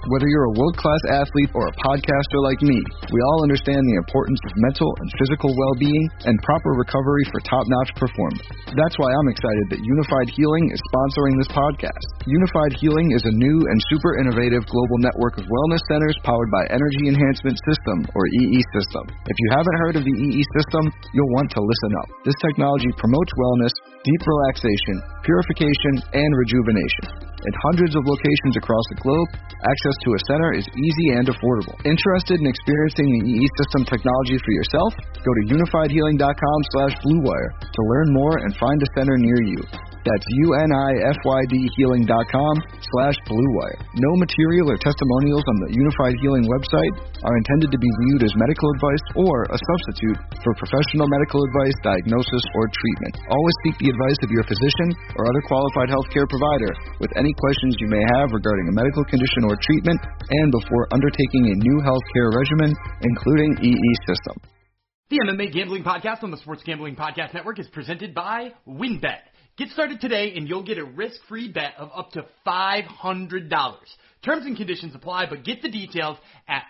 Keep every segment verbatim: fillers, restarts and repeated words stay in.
Whether you're a world-class athlete or a podcaster like me, we all understand the importance of mental and physical well-being and proper recovery for top-notch performance. That's why I'm excited that Unified Healing is sponsoring this podcast. Unified Healing is a new and super innovative global network of wellness centers powered by Energy Enhancement System, or E E System. If you haven't heard of the E E System, you'll want to listen up. This technology promotes wellness, deep relaxation, purification, and rejuvenation. In hundreds of locations across the globe, access to a center is easy and affordable. Interested in experiencing the E E System technology for yourself? Go to unified healing dot com slash blue wire to learn more and find a center near you. That's unified healing dot com slash blue wire. No material or testimonials on the Unified Healing website are intended to be viewed as medical advice or a substitute for professional medical advice, diagnosis, or treatment. Always seek the advice of your physician or other qualified healthcare provider with any questions you may have regarding a medical condition or treatment and before undertaking a new healthcare regimen, including E E System. The M M A Gambling Podcast on the Sports Gambling Podcast Network is presented by WynnBET. Get started today and you'll get a risk-free bet of up to five hundred dollars. Terms and conditions apply, but get the details at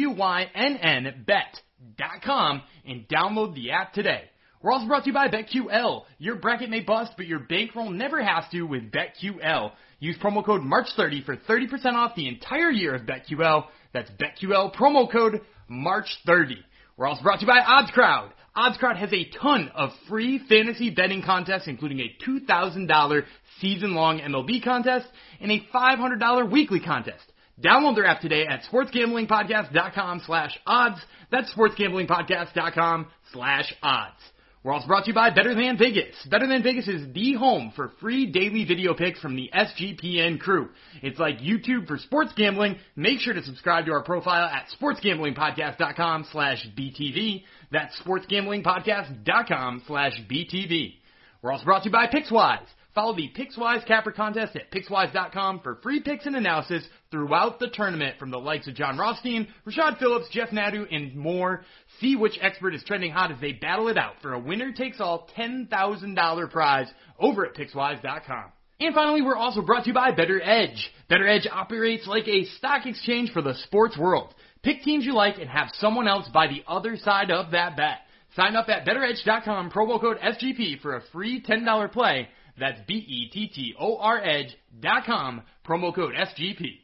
wynnbet dot com and download the app today. We're also brought to you by BetQL. Your bracket may bust, but your bankroll never has to with BetQL. Use promo code March thirty for thirty percent off the entire year of BetQL. That's BetQL promo code March thirty. We're also brought to you by OddsCrowd. OddsCrowd has a ton of free fantasy betting contests, including a two thousand dollars season-long M L B contest and a five hundred dollars weekly contest. Download their app today at sportsgamblingpodcast.com slash odds. That's sportsgamblingpodcast.com slash odds. We're also brought to you by Better Than Vegas. Better Than Vegas is the home for free daily video picks from the S G P N crew. It's like YouTube for sports gambling. Make sure to subscribe to our profile at sportsgamblingpodcast.com slash BTV. That's sportsgamblingpodcast.com slash BTV. We're also brought to you by PicksWise. Follow the PicksWise Capper contest at pickswise dot com for free picks and analysis throughout the tournament from the likes of John Rothstein, Rashad Phillips, Jeff Nadu, and more. See which expert is trending hot as they battle it out for a winner-takes-all ten thousand dollars prize over at pickswise dot com. And finally, we're also brought to you by Better Edge. Better Edge operates like a stock exchange for the sports world. Pick teams you like and have someone else buy the other side of that bet. Sign up at better edge dot com, promo code S G P for a free ten dollars play. That's B E T T O R edge dot com, promo code S G P.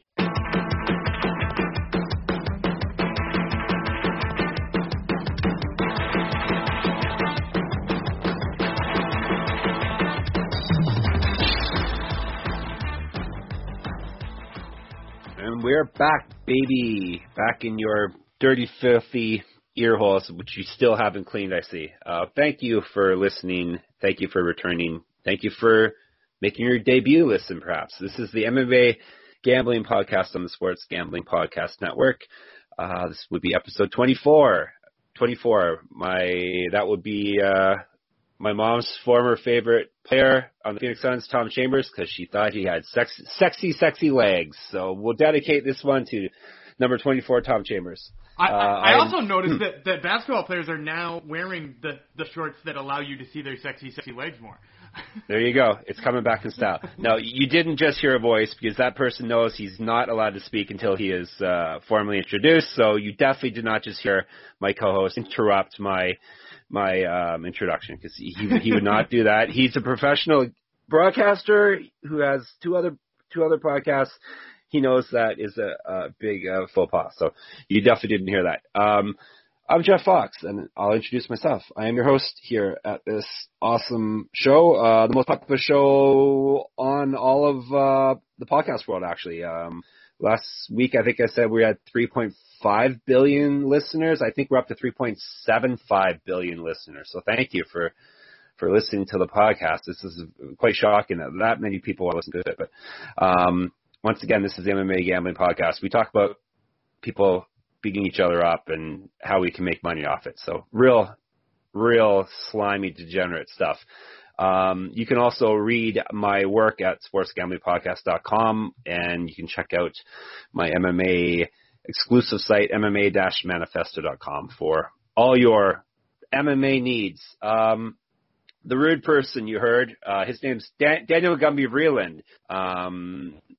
And we're back, baby. Back in your dirty, filthy ear holes, which you still haven't cleaned, I see. Uh, thank you for listening. Thank you for returning. Thank you for making your debut listen, perhaps. This is the M M A Gambling Podcast on the Sports Gambling Podcast Network. Uh, this would be episode twenty-four. twenty-four. My That would be uh, my mom's former favorite player on the Phoenix Suns, Tom Chambers, because she thought he had sexy, sexy, sexy legs. So we'll dedicate this one to number twenty-four, Tom Chambers. I, uh, I, I also noticed that, that basketball players are now wearing the, the shorts that allow you to see their sexy, sexy legs more. There you go. It's coming back in style. No, you didn't just hear a voice because that person knows he's not allowed to speak until he is uh, formally introduced. So you definitely did not just hear my co-host interrupt my my um, introduction because he he would not do that. He's a professional broadcaster who has two other two other podcasts. He knows that is a, a big uh, faux pas. So you definitely didn't hear that. Um, I'm Jeff Fox, and I'll introduce myself. I am your host here at this awesome show, uh, the most popular show on all of uh, the podcast world, actually. Um, last week, I think I said we had three point five billion listeners. I think we're up to three point seven five billion listeners. So thank you for, for listening to the podcast. This is quite shocking that that many people are listening to it. But um, once again, this is the M M A Gambling Podcast. We talk about people beating each other up and how we can make money off it. So real, real slimy, degenerate stuff. Um, you can also read my work at sports gambling podcast dot com, and you can check out my M M A exclusive site, M M A manifesto dot com, for all your M M A needs. Um, the rude person you heard, uh, his name's Dan- Daniel Gumby Vreeland. Um,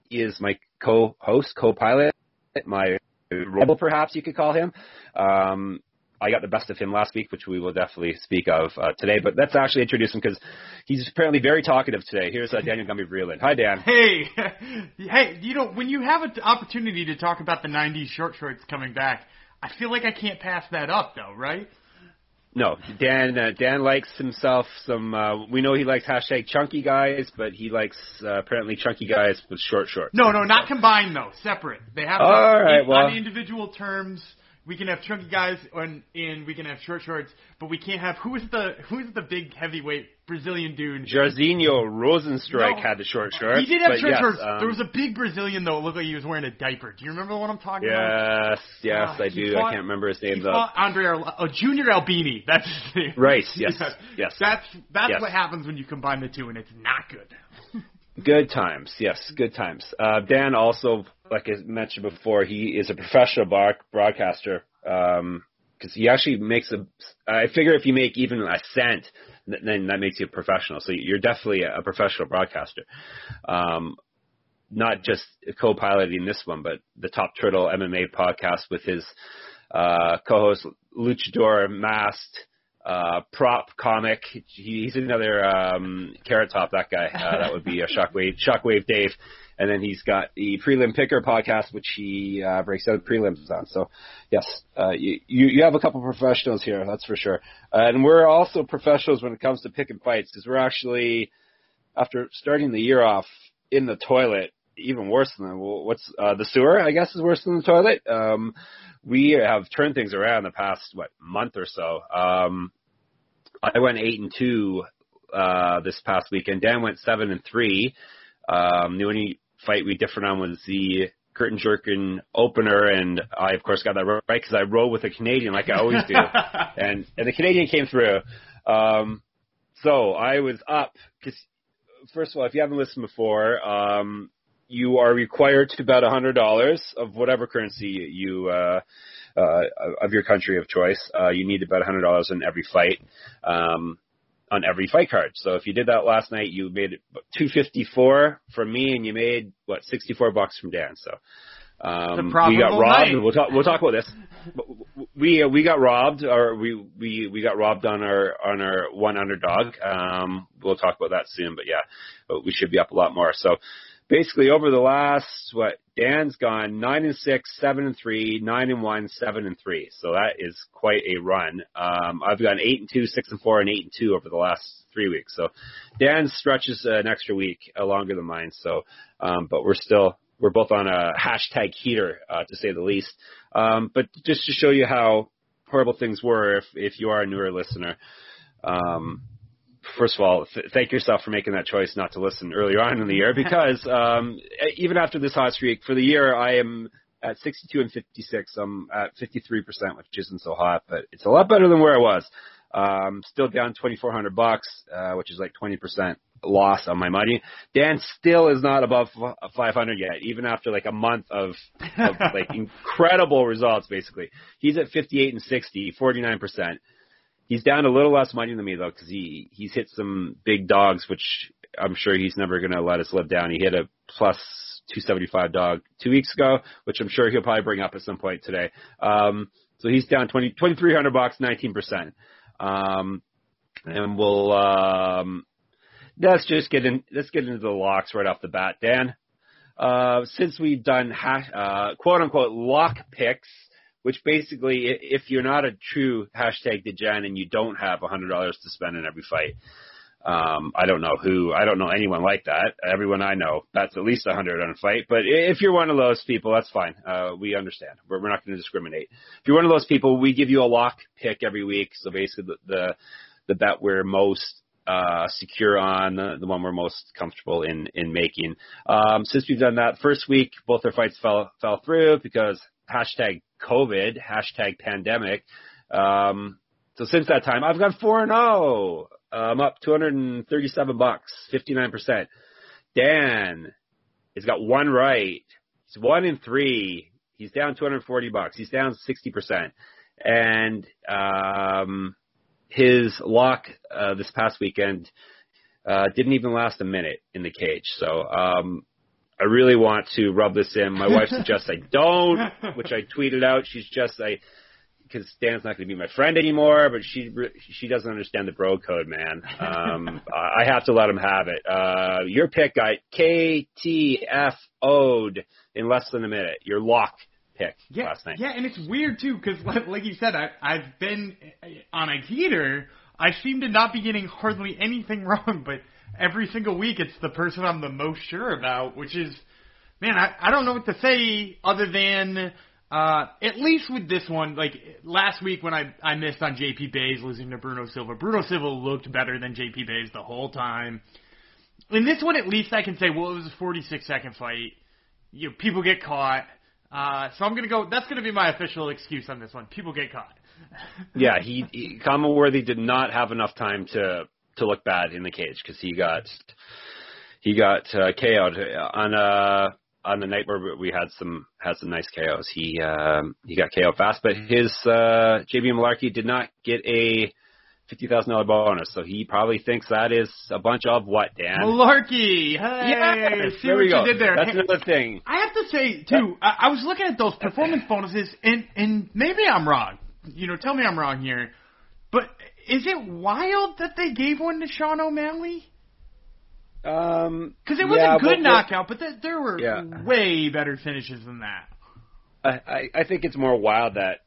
is my co-host, co-pilot, my rebel, perhaps you could call him. Um, I got the best of him last week, which we will definitely speak of uh, today. But let's actually introduce him because he's apparently very talkative today. Here's uh, Daniel Gumby-Vreeland. Hi, Dan. Hey, hey, you know, when you have an opportunity to talk about the nineties short shorts coming back, I feel like I can't pass that up, though, right? No, Dan. Uh, Dan likes himself some. Uh, we know he likes hashtag chunky guys, but he likes uh, apparently chunky guys with short shorts. No, no, not combined though. Separate. They have All to, right, in, well. on individual terms. We can have chunky guys, and, and we can have short shorts, but we can't have who is the who is the big heavyweight Brazilian dude? Jairzinho Rosenstrike No, had the short shorts. He did have but short yes, shorts. Um, there was a big Brazilian though. It looked like he was wearing a diaper. Do you remember what I'm talking yes, about? Yes, yes, uh, I do. Fought, I can't remember his name he though. Fought Andre Arla- oh, Junior Albini. That's his name. Right. Yes. yes. Yes. That's that's yes. what happens when you combine the two, and it's not good. Good times, yes, good times. Uh, Dan also, like I mentioned before, he is a professional bar- broadcaster because um, he actually makes a. I figure if you make even a cent, then that makes you a professional. So you're definitely a professional broadcaster. Um, not just co-piloting this one, but the Top Turtle M M A podcast with his uh, co-host Luchador Masked. Uh, prop comic. He's another um, Carrot Top. That guy. Uh, that would be a Shockwave. Shockwave Dave. And then he's got the Prelim Picker podcast, which he uh, breaks out prelims on. So, yes, uh, you you have a couple professionals here. That's for sure. Uh, and we're also professionals when it comes to picking fights because we're actually, after starting the year off in the toilet, even worse than what's uh, the sewer. I guess is worse than the toilet. Um, we have turned things around the past what month or so. Um, I went eight and two uh, this past weekend. Dan went seven and three. Um, the only fight we differed on was the curtain jerking opener, and I of course got that right because I rode with a Canadian like I always do, and and the Canadian came through. Um, so I was up because first of all, if you haven't listened before. Um, You are required to bet one hundred dollars of whatever currency you uh, uh, of your country of choice. Uh, you need to bet one hundred dollars on every fight, um, on every fight card. So if you did that last night, you made two fifty-four from me, and you made what sixty-four bucks from Dan. So um, we got robbed. Night. We'll talk. We'll talk about this. We uh, we got robbed, or we, we we got robbed on our on our one underdog. Um, we'll talk about that soon. But yeah, but we should be up a lot more. So. Basically, over the last, what, Dan's gone nine and six, seven and three, nine and one, seven and three. So that is quite a run. Um, I've gone eight and two, six and four, and eight and two over the last three weeks. So Dan stretches an extra week uh, longer than mine. So, um, but we're still we're both on a hashtag heater uh, to say the least. Um, but just to show you how horrible things were, if if you are a newer listener. Um, First of all, th- thank yourself for making that choice not to listen earlier on in the year because um, even after this hot streak, for the year I am at sixty-two and fifty-six. I'm at fifty-three percent, which isn't so hot, but it's a lot better than where I was. Um, still down twenty-four hundred bucks, uh, which is like twenty percent loss on my money. Dan still is not above five hundred yet, even after like a month of, of like incredible results. Basically, he's at fifty-eight and sixty, forty-nine percent. He's down a little less money than me, though, because he, he's hit some big dogs, which I'm sure he's never going to let us live down. He hit a plus two seventy-five dog two weeks ago, which I'm sure he'll probably bring up at some point today. Um, so he's down twenty, twenty-three hundred bucks, nineteen percent. Um, and we'll, um, let's just get in, let's get into the locks right off the bat. Dan, uh, since we've done hash, uh, quote unquote lock picks, which basically, if you're not a true hashtag degen and you don't have one hundred dollars to spend in every fight, um, I don't know who, I don't know anyone like that. Everyone I know, that's at least one hundred on a fight. But if you're one of those people, that's fine. Uh, we understand. We're, we're not going to discriminate. If you're one of those people, we give you a lock pick every week. So basically, the the, the bet we're most uh, secure on, the, the one we're most comfortable in in making. Um, since we've done that, first week, both our fights fell fell through because hashtag COVID, hashtag pandemic. Um, so since that time, I've gone four and oh. I'm up two hundred thirty-seven bucks, fifty-nine percent. Dan has got one right. He's one in three. He's down two hundred forty bucks. He's down sixty percent. And um, his lock uh, this past weekend uh, didn't even last a minute in the cage. So um, I really want to rub this in. My wife suggests I don't, which I tweeted out. She's just I. Because Dan's not going to be my friend anymore, but she she doesn't understand the bro code, man. Um, I have to let him have it. Uh, your pick got K T F O'd in less than a minute. Your lock pick yeah, last night. Yeah, and it's weird, too, because like, like you said, I, I've been on a heater. I seem to not be getting hardly anything wrong, but every single week it's the person I'm the most sure about, which is, man, I, I don't know what to say other than... Uh, at least with this one, like last week when I, I missed on J P Bays losing to Bruno Silva, Bruno Silva looked better than J P Bays the whole time. In this one, at least I can say, well, it was a forty-six second fight. You know, people get caught. Uh, so I'm going to go, that's going to be my official excuse on this one. People get caught. yeah, he, he Kamaworthy did not have enough time to, to look bad in the cage because he got, he got uh, K O'd on a, on the night where we had some had some nice K Os. He um, he got K O fast, but his uh, J B Malarkey did not get a fifty thousand dollars bonus, so he probably thinks that is a bunch of what, Dan? Malarkey! Hey, yes, see there what we go. you did there. That's hey, another thing. I have to say, too, I, I was looking at those performance bonuses, and, and maybe I'm wrong. You know, tell me I'm wrong here. But is it wild that they gave one to Sean O'Malley? Um, Because it was yeah, a good but, knockout, but th- there were yeah. way better finishes than that. I, I, I think it's more wild that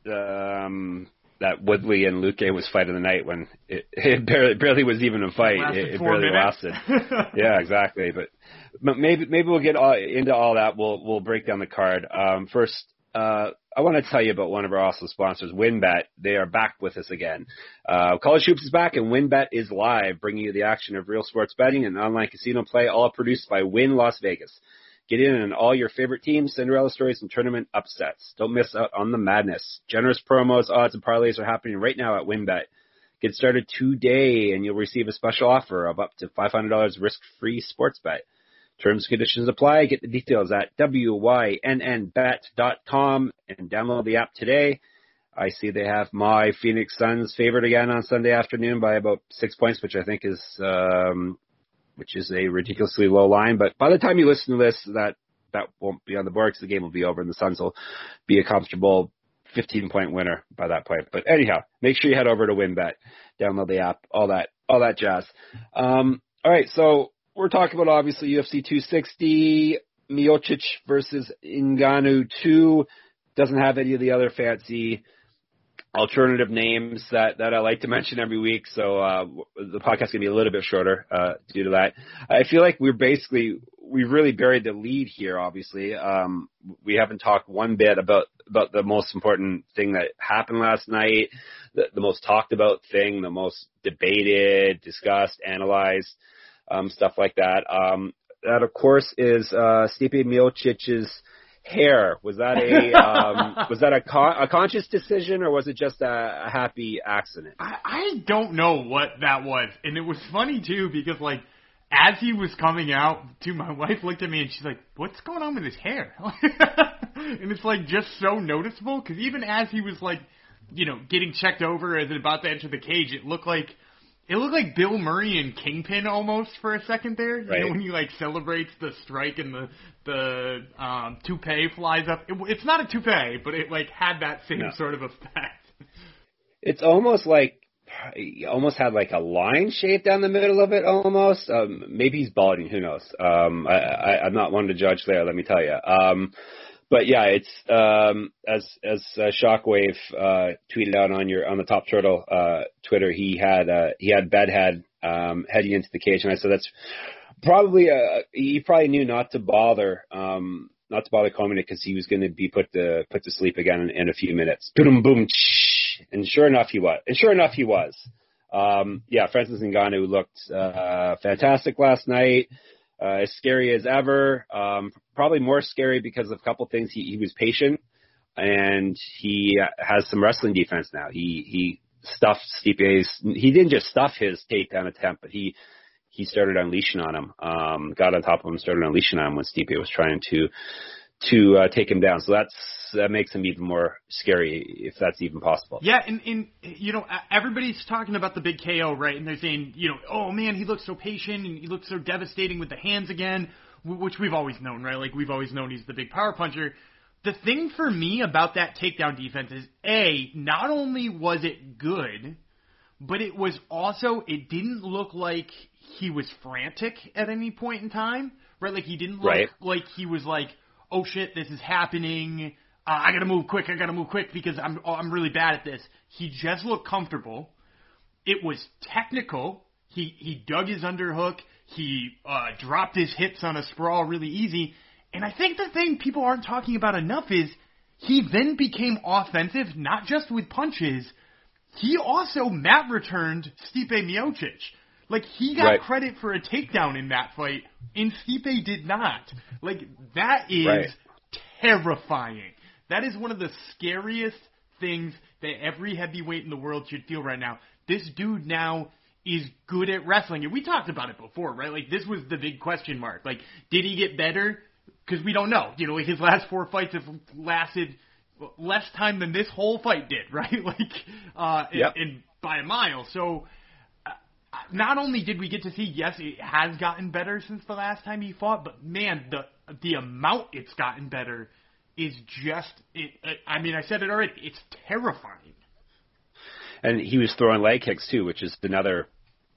um, that Woodley and Luque was fight of the night when it, it barely, barely was even a fight. It, it, it barely minutes. lasted. Yeah, exactly. But, but maybe maybe we'll get all, into all that. We'll we'll break down the card. Um, first, uh, I want to tell you about one of our awesome sponsors, WynnBET. They are back with us again. Uh, College Hoops is back, and WynnBET is live, bringing you the action of real sports betting and online casino play, all produced by Wynn Las Vegas. Get in on all your favorite teams, Cinderella stories, and tournament upsets. Don't miss out on the madness. Generous promos, odds, and parlays are happening right now at WynnBET. Get started today, and you'll receive a special offer of up to five hundred dollars risk-free sports bet. Terms and conditions apply. Get the details at W Y N N bet dot com and download the app today. I see they have my Phoenix Suns favored again on Sunday afternoon by about six points, which I think is um, which is a ridiculously low line. But by the time you listen to this, that that won't be on the board because the game will be over and the Suns will be a comfortable fifteen-point winner by that point. But anyhow, make sure you head over to WynnBET, download the app, all that, all that jazz. Um, all right, so. We're talking about, obviously, U F C two sixty, Miocic versus Ngannou two. Doesn't have any of the other fancy alternative names that, that I like to mention every week, so uh, the podcast is going to be a little bit shorter uh, due to that. I feel like we're basically, we really buried the lead here, obviously. Um, we haven't talked one bit about, about the most important thing that happened last night, the, the most talked about thing, the most debated, discussed, analyzed. Um, stuff like that. Um, that, of course, is uh, Stipe Miocic's hair. Was that a um, was that a, con- a conscious decision, or was it just a, a happy accident? I, I don't know what that was, and it was funny too because like as he was coming out, too, my wife looked at me and she's like, "What's going on with his hair?" And it's like just so noticeable because even as he was like, you know, getting checked over as about to enter the cage, it looked like. It looked like Bill Murray and Kingpin almost for a second there. You right. know, when he like celebrates the strike and the the um, toupee flies up. It, it's not a toupee, but it like had that same no. sort of effect. It's almost like he almost had like a line shape down the middle of it almost. Um, maybe he's balding. Who knows? Um, I, I, I'm not one to judge there. Let me tell you. Um, But yeah, it's um, as as uh, Shockwave uh, tweeted out on your on the Top Turtle uh, Twitter. He had uh, he had bedhead um, heading into the cage, and I said that's probably uh, he probably knew not to bother um, not to bother combing it because he was going to be put to put to sleep again in, in a few minutes. Boom, boom, and sure enough he was. And sure enough he was. Um, yeah, Francis Ngannou looked uh, fantastic last night. Uh, as scary as ever, um, probably more scary because of a couple things. He, he was patient, and he has some wrestling defense now. He he stuffed Stipe's. He didn't just stuff his takedown attempt, but he he started unleashing on him. Um, got on top of him, started unleashing on him when Stipe was trying to to uh, take him down. So that's that makes him even more scary, if that's even possible. Yeah, and, and you know, everybody's talking about the big K O, right? And they're saying, you know, oh man, he looks so patient and he looks so devastating with the hands again. which we've always known, right? Like, we've always known he's the big power puncher. The thing for me about that takedown defense is, A, not only was it good, but it was also, it didn't look like he was frantic at any point in time, right? Like, he didn't look right. like he was like, oh shit, this is happening, uh, I gotta move quick, I gotta move quick because I'm I'm really bad at this. He just looked comfortable. It was technical. He he dug his underhook. He uh, dropped his hips on a sprawl really easy. And I think the thing people aren't talking about enough is he then became offensive, not just with punches. He also mat returned Stipe Miocic. Like, he got right. credit for a takedown in that fight, and Stipe did not. Like, that is right. terrifying. That is one of the scariest things that every heavyweight in the world should feel right now. This dude now is good at wrestling. And we talked about it before, right? Like, this was the big question mark. Like, did he get better? Because we don't know. You know, like, his last four fights have lasted less time than this whole fight did, right? Like, uh, yep. and, and by a mile. So, uh, not only did we get to see, yes, it has gotten better since the last time he fought, but man, the the amount it's gotten better is just, it, I mean, I said it already, it's terrifying. And he was throwing leg kicks too, which is another,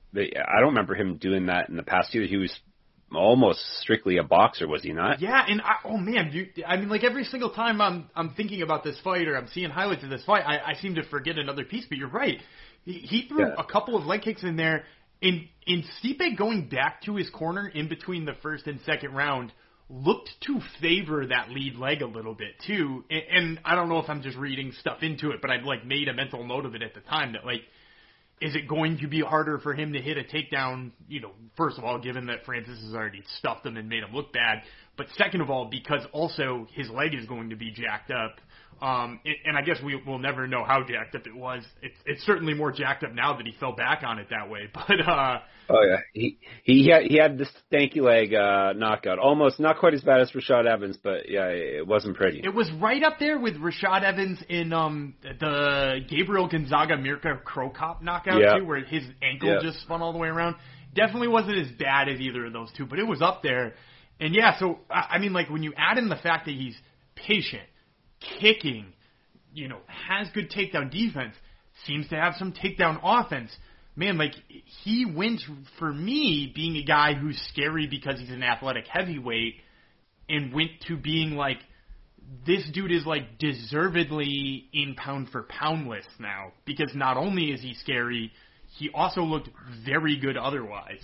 I don't remember him doing that in the past either. He was almost strictly a boxer, was he not? Yeah, and I, oh man, you, I mean, like every single time I'm I'm thinking about this fight or I'm seeing highlights of this fight, I, I seem to forget another piece. But you're right, he, he threw yeah. a couple of leg kicks in there. In in Stipe going back to his corner in between the first and second round looked to favor that lead leg a little bit too. And, and I don't know if I'm just reading stuff into it, but I'd like made a mental note of it at the time that like, is it going to be harder for him to hit a takedown, you know, first of all, given that Francis has already stuffed him and made him look bad, but second of all, because also his leg is going to be jacked up. Um, and, and I guess we will never know how jacked up it was. It's, it's certainly more jacked up now that he fell back on it that way. But uh, oh yeah, he he had he had this stanky leg uh, knockout, almost not quite as bad as Rashad Evans, but yeah, it wasn't pretty. It was right up there with Rashad Evans in um the Gabriel Gonzaga Mirka Crow Cop knockout yeah. too, where his ankle yeah. just spun all the way around. Definitely wasn't as bad as either of those two, but it was up there. And yeah, so I mean, like when you add in the fact that he's patient, kicking, you know, has good takedown defense, seems to have some takedown offense. Man, like, he went, for me, being a guy who's scary because he's an athletic heavyweight, and went to being, like, this dude is, like, deservedly in pound-for-pound list now. Because not only is he scary, he also looked very good otherwise.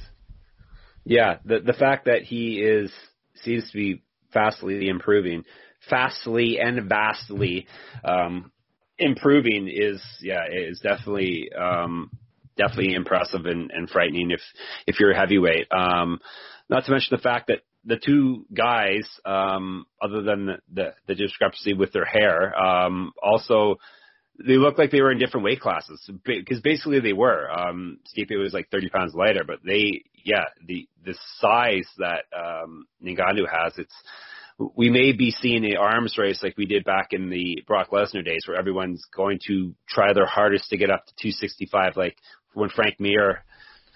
Yeah, the the fact that he is seems to be fastly improving, fastly and vastly um, improving is yeah is definitely um, definitely impressive and, and frightening if if you're a heavyweight. Um, not to mention the fact that the two guys, um, other than the, the, the discrepancy with their hair, um, also they look like they were in different weight classes because basically they were. Um, Stipe was like thirty pounds lighter, but they, yeah, the the size that um, Ngannou has, it's we may be seeing an arms race like we did back in the Brock Lesnar days, where everyone's going to try their hardest to get up to two sixty-five, like when Frank Mir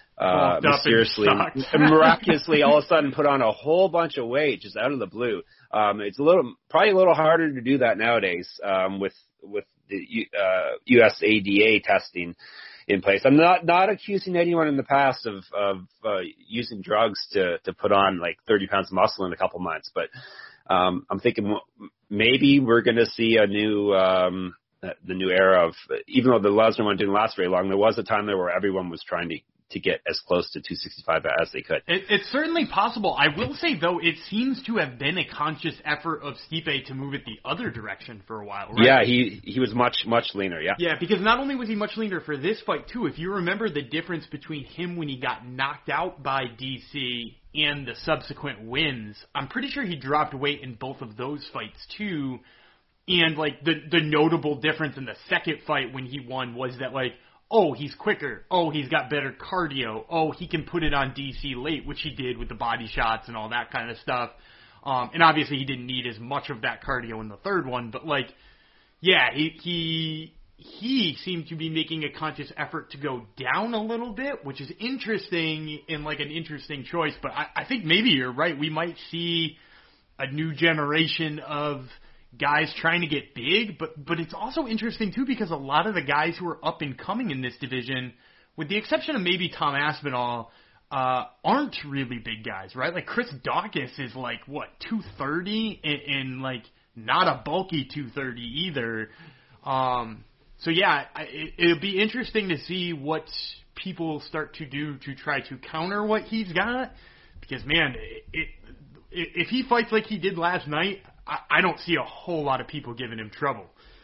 uh, mysteriously, miraculously, all of a sudden put on a whole bunch of weight just out of the blue. Um, it's a little, probably a little harder to do that nowadays um, with with the uh, U S A D A testing in place. I'm not not accusing anyone in the past of of uh, using drugs to to put on like thirty pounds of muscle in a couple months, but um, I'm thinking maybe we're going to see a new um, the new era of, even though the Lesnar one didn't last very long, there was a time there where everyone was trying to to get as close to two sixty-five as they could. It, it's certainly possible. I will say, though, it seems to have been a conscious effort of Stipe to move it the other direction for a while, right? Yeah, he he was much, much leaner, yeah. Yeah, because not only was he much leaner for this fight, too, if you remember the difference between him when he got knocked out by D C and the subsequent wins, I'm pretty sure he dropped weight in both of those fights, too. And, like, the, the notable difference in the second fight when he won was that, like, oh, he's quicker. Oh, he's got better cardio. Oh, he can put it on D C late, which he did with the body shots and all that kind of stuff. Um, and obviously he didn't need as much of that cardio in the third one. But, like, yeah, he, he he seemed to be making a conscious effort to go down a little bit, which is interesting in like an interesting choice. But I, I think maybe you're right. We might see a new generation of guys trying to get big, but but it's also interesting too because a lot of the guys who are up and coming in this division, with the exception of maybe Tom Aspinall, uh, aren't really big guys, right? Like Chris Daukaus is like what two thirty and, and like not a bulky two thirty either. Um, so yeah, I, it, it'll be interesting to see what people start to do to try to counter what he's got, because man, it, it, if he fights like he did last night, I don't see a whole lot of people giving him trouble.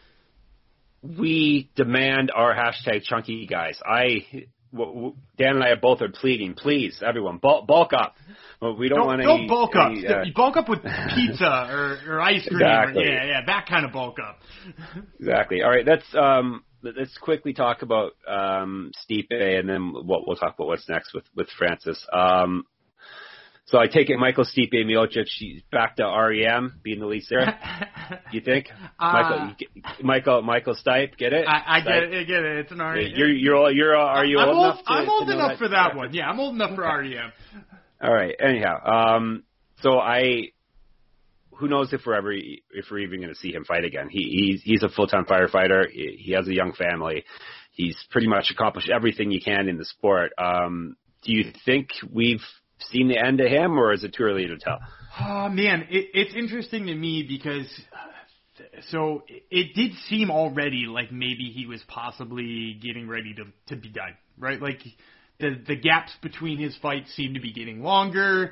We demand our hashtag chunky guys. I, Dan and I both are pleading, please, everyone, bulk, bulk up. We don't, don't want don't any. bulk any, up. Uh, bulk up with pizza or, or ice cream. Exactly. Or, yeah, yeah, that kind of bulk up. Exactly. All right, let's um, let's quickly talk about um, Stipe, and then what we'll talk about what's next with with Francis. Um, So I take it Michael Stipe Miocic, she's back to R E M, being the lead singer. You think? Uh, Michael, you get, Michael, Michael Stipe, get it? I, I Stipe. get it. I get it. It's an R E M. You're, you're, you're, are you I'm old, old enough? To, I'm old to enough that? for that one. Yeah, I'm old enough for R E M. All right. Anyhow, um, so I, who knows if we're ever, if we're even going to see him fight again? He, he's, he's a full-time firefighter. He, he has a young family. He's pretty much accomplished everything he can in the sport. Um, do you think we've seen the end of him, or is it too early to tell? Oh man, it, it's interesting to me because uh, so it, it did seem already like maybe he was possibly getting ready to to be done, right? Like the the gaps between his fights seem to be getting longer.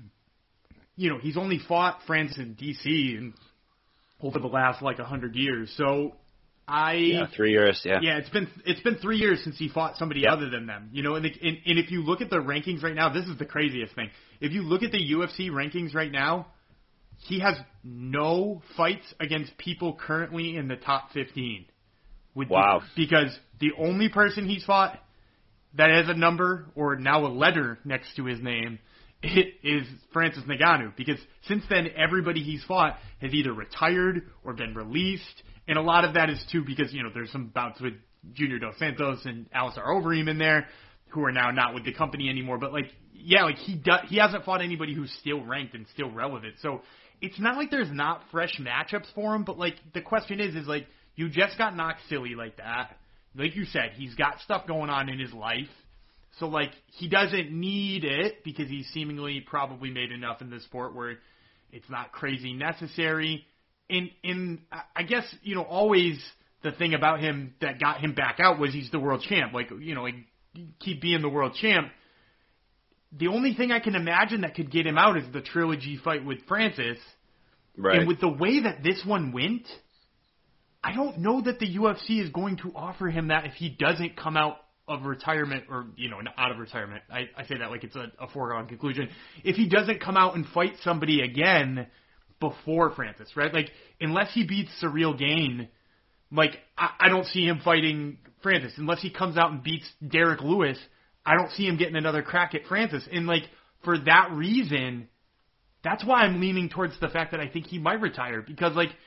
You know, he's only fought Francis in D C in, over the last like a hundred years, so. I yeah, three years, yeah. Yeah, it's been it's been three years since he fought somebody yep. other than them. You know, and, the, and and if you look at the rankings right now, this is the craziest thing. If you look at the U F C rankings right now, he has no fights against people currently in the top fifteen. With wow. The, because the only person he's fought that has a number or now a letter next to his name it is Francis Ngannou. Because since then, everybody he's fought has either retired or been released. And a lot of that is, too, because, you know, there's some bouts with Junior Dos Santos and Alistair Overeem in there who are now not with the company anymore. But, like, yeah, like, he do, he hasn't fought anybody who's still ranked and still relevant. So it's not like there's not fresh matchups for him. But, like, the question is, is, like, you just got knocked silly like that. Like you said, he's got stuff going on in his life. So, like, he doesn't need it because he's seemingly probably made enough in the sport where it's not crazy necessary. And, and I guess, you know, always the thing about him that got him back out was he's the world champ. Like, you know, like, keep being the world champ. The only thing I can imagine that could get him out is the trilogy fight with Francis. Right. And with the way that this one went, I don't know that the U F C is going to offer him that if he doesn't come out of retirement, or, you know, out of retirement. I, I say that like it's a, a foregone conclusion. If he doesn't come out and fight somebody again before Francis, right? Like, unless he beats Cyril Gane, like, I, I don't see him fighting Francis. Unless he comes out and beats Derek Lewis, I don't see him getting another crack at Francis. And, like, for that reason, that's why I'm leaning towards the fact that I think he might retire. Because, like,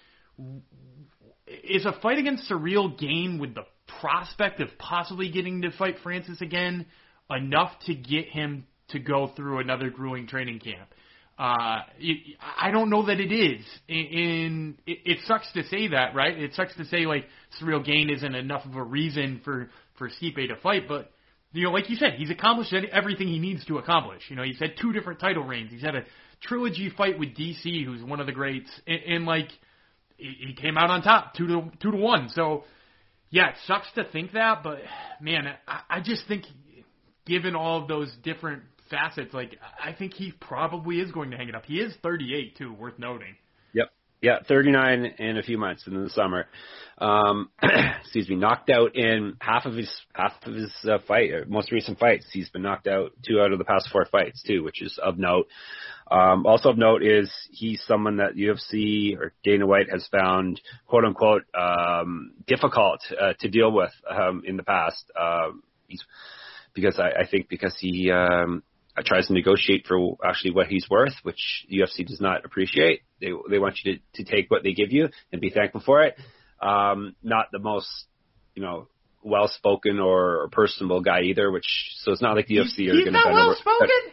is a fight against Cyril Gane with the prospect of possibly getting to fight Francis again enough to get him to go through another grueling training camp? Uh, it, I don't know that it is. In it, it sucks to say that, right? It sucks to say like Cyril Gane isn't enough of a reason for for Stipe to fight, but you know, like you said, he's accomplished everything he needs to accomplish. You know, he's had two different title reigns. He's had a trilogy fight with D C, who's one of the greats, and, and like he came out on top, two to two to one. So yeah, it sucks to think that, but man, I, I just think given all of those different facets, like I think he probably is going to hang it up. He is thirty-eight too, worth noting. Yep. Yeah, thirty-nine in a few months in the summer. Um, excuse me, knocked out in half of his half of his uh, fight, or most recent fights. He's been knocked out two out of the past four fights too, which is of note. Um, also of note is he's someone that U F C or Dana White has found, quote unquote, um, difficult uh, to deal with um, in the past. Uh, he's because I, I think because he um, tries to negotiate for actually what he's worth, which U F C does not appreciate. They they want you to, to take what they give you and be thankful for it. Um, not the most you know, well-spoken or, or personable guy either. Which so it's not like the U F C he's, are going to not bend well-spoken.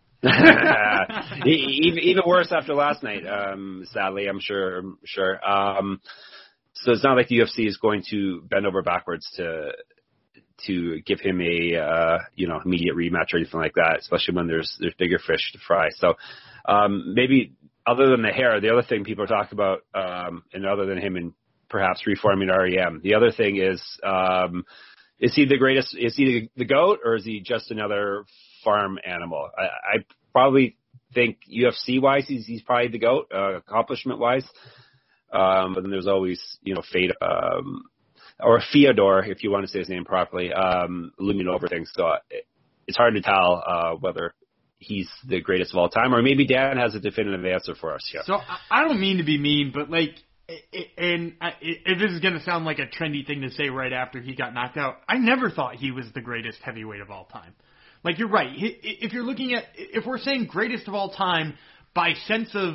over. even even worse after last night. Um, sadly, I'm sure. I'm sure. Um, so it's not like the U F C is going to bend over backwards to to give him a uh, you know immediate rematch or anything like that. Especially when there's there's bigger fish to fry. So um, maybe other than the hair, the other thing people talk about, um, and other than him and perhaps reforming R E M, the other thing is um, is he the greatest? Is he the, the GOAT or is he just another farm animal? I, I probably think U F C wise, he's, he's probably the GOAT, uh, accomplishment wise. Um, but then there's always, you know, Fedor, um, or Fyodor, if you want to say his name properly, um, looming over things. So it, it's hard to tell, uh, whether he's the greatest of all time, or maybe Dan has a definitive answer for us. Yeah. So I don't mean to be mean, but like, and I, if this is going to sound like a trendy thing to say right after he got knocked out, I never thought he was the greatest heavyweight of all time. Like, you're right. If you're looking at, if we're saying greatest of all time by sense of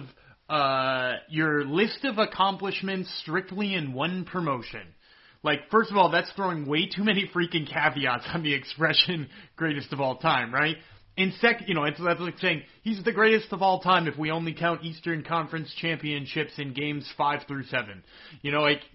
uh, your list of accomplishments strictly in one promotion, like, first of all, that's throwing way too many freaking caveats on the expression greatest of all time, right? And second, you know, it's that's like saying he's the greatest of all time if we only count Eastern Conference championships in games five through seven. You know, like,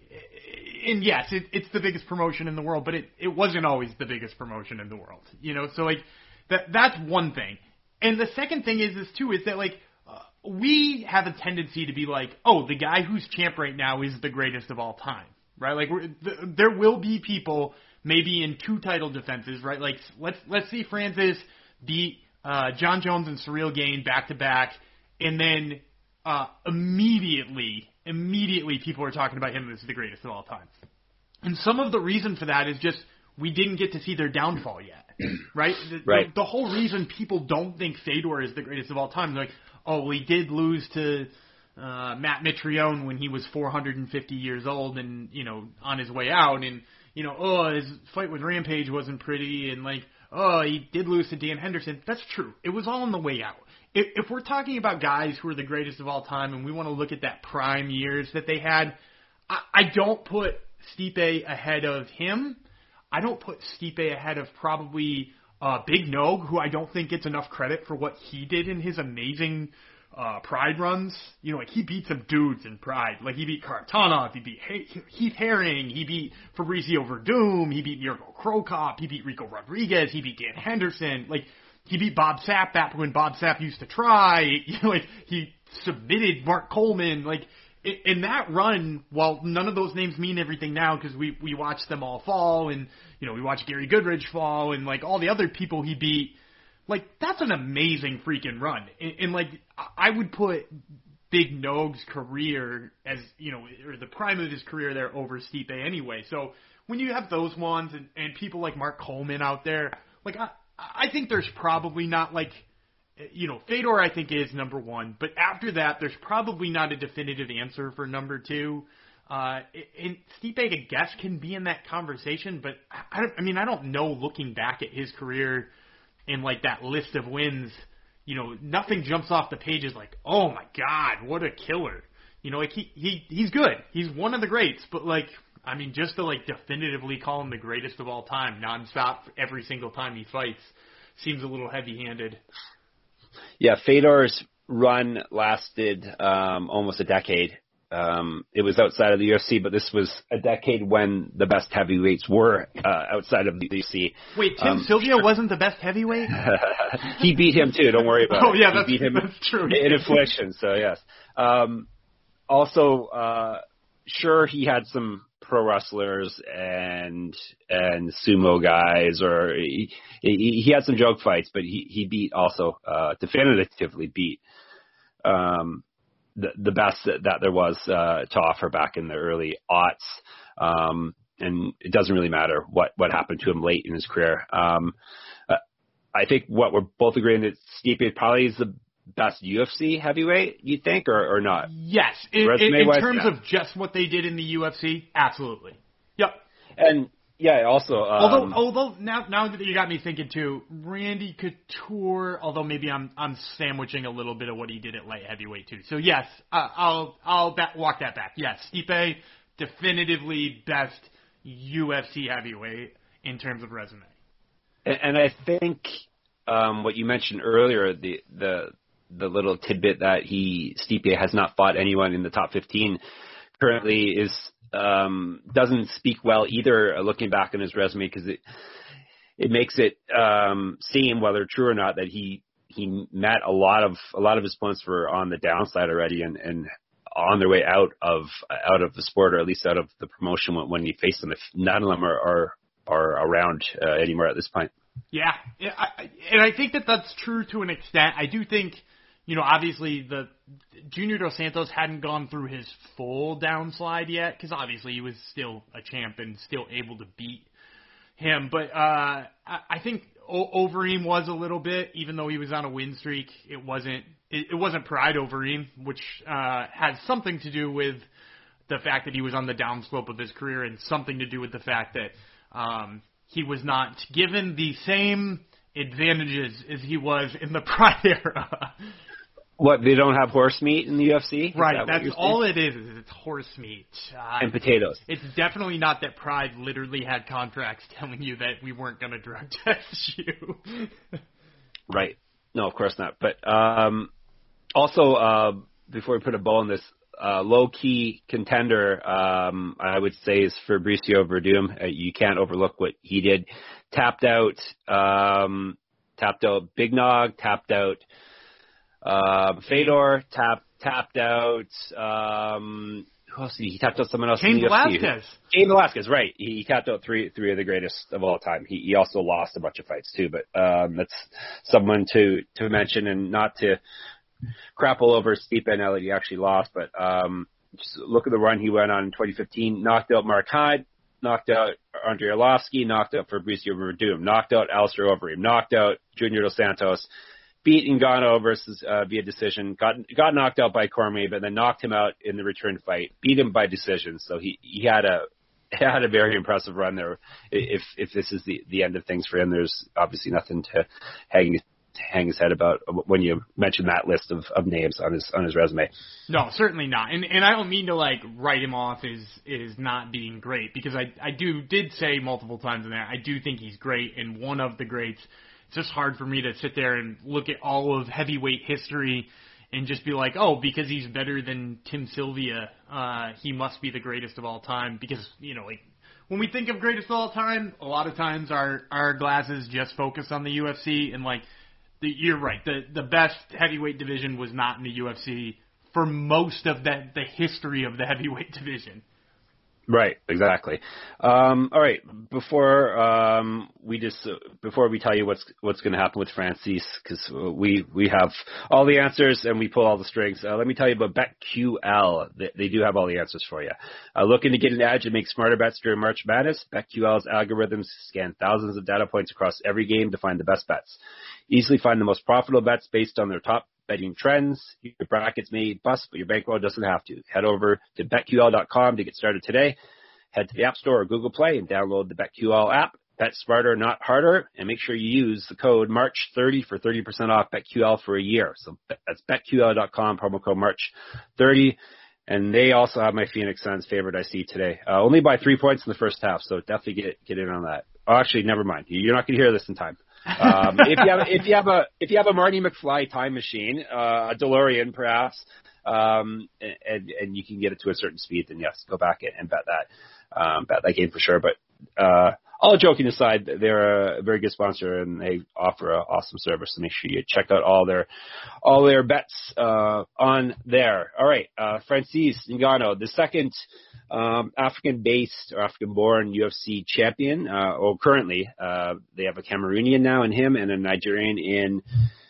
and yes, it, it's the biggest promotion in the world, but it, it wasn't always the biggest promotion in the world. You know, so like that that's one thing. And the second thing is, is too, is that like uh, we have a tendency to be like, oh, the guy who's champ right now is the greatest of all time, right? Like we're, th- there will be people maybe in two title defenses, right? Like let's let's see Francis beat uh, John Jones and Cyril Gane back to back, and then uh, immediately, immediately people are talking about him as the greatest of all time. And some of the reason for that is just we didn't get to see their downfall yet, right? The, right. The, the whole reason people don't think Fedor is the greatest of all time is like, oh, well, he did lose to uh, Matt Mitrione when he was four hundred fifty years old and, you know, on his way out, and, you know, oh, his fight with Rampage wasn't pretty, and like, oh, he did lose to Dan Henderson. That's true. It was all on the way out. If, if we're talking about guys who are the greatest of all time and we want to look at that prime years that they had, I, I don't put Stipe ahead of him. I don't put Stipe ahead of probably uh, Big Nog, who I don't think gets enough credit for what he did in his amazing uh, Pride runs. You know, like he beat some dudes in Pride. Like he beat Kharitonov, he beat Heath Herring, he beat Fabricio Verdum, he beat Mirko Krokop, he beat Rico Rodriguez, he beat Dan Henderson. Like he beat Bob Sapp back when Bob Sapp used to try. You know, like he submitted Mark Coleman. Like in that run, while none of those names mean everything now because we we watched them all fall, and you know we watched Gary Goodridge fall, and like all the other people he beat. Like, that's an amazing freaking run. And, and, like, I would put Big Nog's career as, you know, or the prime of his career there over Stipe anyway. So when you have those ones and, and people like Mark Coleman out there, like, I, I think there's probably not, like, you know, Fedor I think is number one. But after that, there's probably not a definitive answer for number two. Uh, and Stipe, I guess, can be in that conversation. But, I, don't, I mean, I don't know looking back at his career in like that list of wins, you know, nothing jumps off the pages like, oh my God, what a killer. You know, like he, he he's good. He's one of the greats, but like, I mean, just to like definitively call him the greatest of all time, nonstop, every single time he fights, seems a little heavy-handed. Yeah, Fedor's run lasted um, almost a decade. Um, it was outside of the U F C, but this was a decade when the best heavyweights were uh, outside of the U F C. Wait, Tim um, Sylvia wasn't the best heavyweight? He beat him too. Don't worry about oh, it. yeah, he that's, beat him that's true. in affliction. So yes. Um, also, uh, sure, he had some pro wrestlers and and sumo guys, or he, he, he had some joke fights, but he he beat also uh, definitively beat. Um, The, the best that, that there was uh, to offer back in the early aughts, um, and it doesn't really matter what, what happened to him late in his career. Um, uh, I think what we're both agreeing that Stipe probably is the best U F C heavyweight, you think, or, or not? Yes, in, in, in terms yeah. of just what they did in the U F C, absolutely. Yep. And yeah, also. Um, although, although now, now that you got me thinking too, Randy Couture. Although maybe I'm, I'm sandwiching a little bit of what he did at light heavyweight too. So yes, uh, I'll, I'll back, walk that back. Yes, Stipe, definitively best U F C heavyweight in terms of resume. And, and I think um, what you mentioned earlier, the the the little tidbit that he Stipe has not fought anyone in the top fifteen currently is um, doesn't speak well either. Uh, looking back on his resume, because it it makes it um, seem, whether true or not, that he he met a lot of a lot of his opponents were on the downside already and, and on their way out of out of the sport, or at least out of the promotion when, when he faced them. If none of them are are, are around uh, anymore at this point. Yeah, I, and I think that that's true to an extent. I do think, you know, obviously the Junior Dos Santos hadn't gone through his full downslide yet, because obviously he was still a champ and still able to beat him. But uh, I think o- Overeem was a little bit, even though he was on a win streak. It wasn't it, it wasn't Pride Overeem, which uh, had something to do with the fact that he was on the downslope of his career, and something to do with the fact that um, he was not given the same advantages as he was in the Pride era. What, they don't have horse meat in the U F C? Is right, that that's all it is, is it's horse meat. Uh, and potatoes. It's definitely not that Pride literally had contracts telling you that we weren't going to drug test you. Right. No, of course not. But um, also, uh, before we put a bow on this, uh, low-key contender, um, I would say, is Fabricio Verdum. Uh, you can't overlook what he did. Tapped out, um, tapped out Big Nog, tapped out Uh, Fedor tap, tapped out. Um, who else? He tapped out someone else. Cain in the Velasquez. Cain Velasquez, right? He, he tapped out three three of the greatest of all time. He, he also lost a bunch of fights too, but um, that's someone to to mention, and not to crap all over Stipe and that he actually lost. But um, just look at the run he went on in twenty fifteen. Knocked out Mark Hyde. Knocked out Andrei Arlovsky. Knocked out Fabricio Verdum. Knocked out Alistair Overeem. Knocked out Junior Dos Santos. Beat Ngannou versus uh, via decision. Got got knocked out by Cormier, but then knocked him out in the return fight. Beat him by decision. So he, he had a he had a very impressive run there. If if this is the, the end of things for him, there's obviously nothing to hang hang his head about when you mention that list of, of names on his on his resume. No, certainly not. And and I don't mean to like write him off as is not being great, because I I do did say multiple times in there I do think he's great and one of the greats. It's just hard for me to sit there and look at all of heavyweight history and just be like, oh, because he's better than Tim Sylvia, uh, he must be the greatest of all time. Because, you know, like when we think of greatest of all time, a lot of times our, our glasses just focus on the U F C. And, like, the, you're right, the, the best heavyweight division was not in the U F C for most of the, the history of the heavyweight division. Right, exactly. Um, all right, before um, we just uh, before we tell you what's what's going to happen with Francis, because we we have all the answers and we pull all the strings. Uh, let me tell you about BetQL. They, they do have all the answers for you. Uh, looking to get an edge and make smarter bets during March Madness? BetQL's algorithms scan thousands of data points across every game to find the best bets. Easily find the most profitable bets based on their top betting trends. Your brackets may bust, but your bankroll doesn't have to. Head over to bet Q L dot com to get started today. Head to the App Store or Google Play and download the BetQL app. Bet smarter, not harder, and make sure you use the code March thirty for thirty percent off BetQL for a year. So that's bet Q L dot com, promo code March thirty. And they also have my Phoenix Suns favorite I see today. Uh, only by three points in the first half, so definitely get get in on that. Oh, actually, never mind. You're not going to hear this in time. um, if you have if you have a if you have a Marty McFly time machine, uh, a DeLorean perhaps, um, and and you can get it to a certain speed, then yes, go back and bet that um, bet that game for sure. But uh, all joking aside, they're a very good sponsor and they offer an awesome service. So make sure you check out all their all their bets uh, on there. All right, uh, Francis Ngannou, the second um, African-based or African-born U F C champion. Uh, well, currently uh, they have a Cameroonian now in him and a Nigerian in.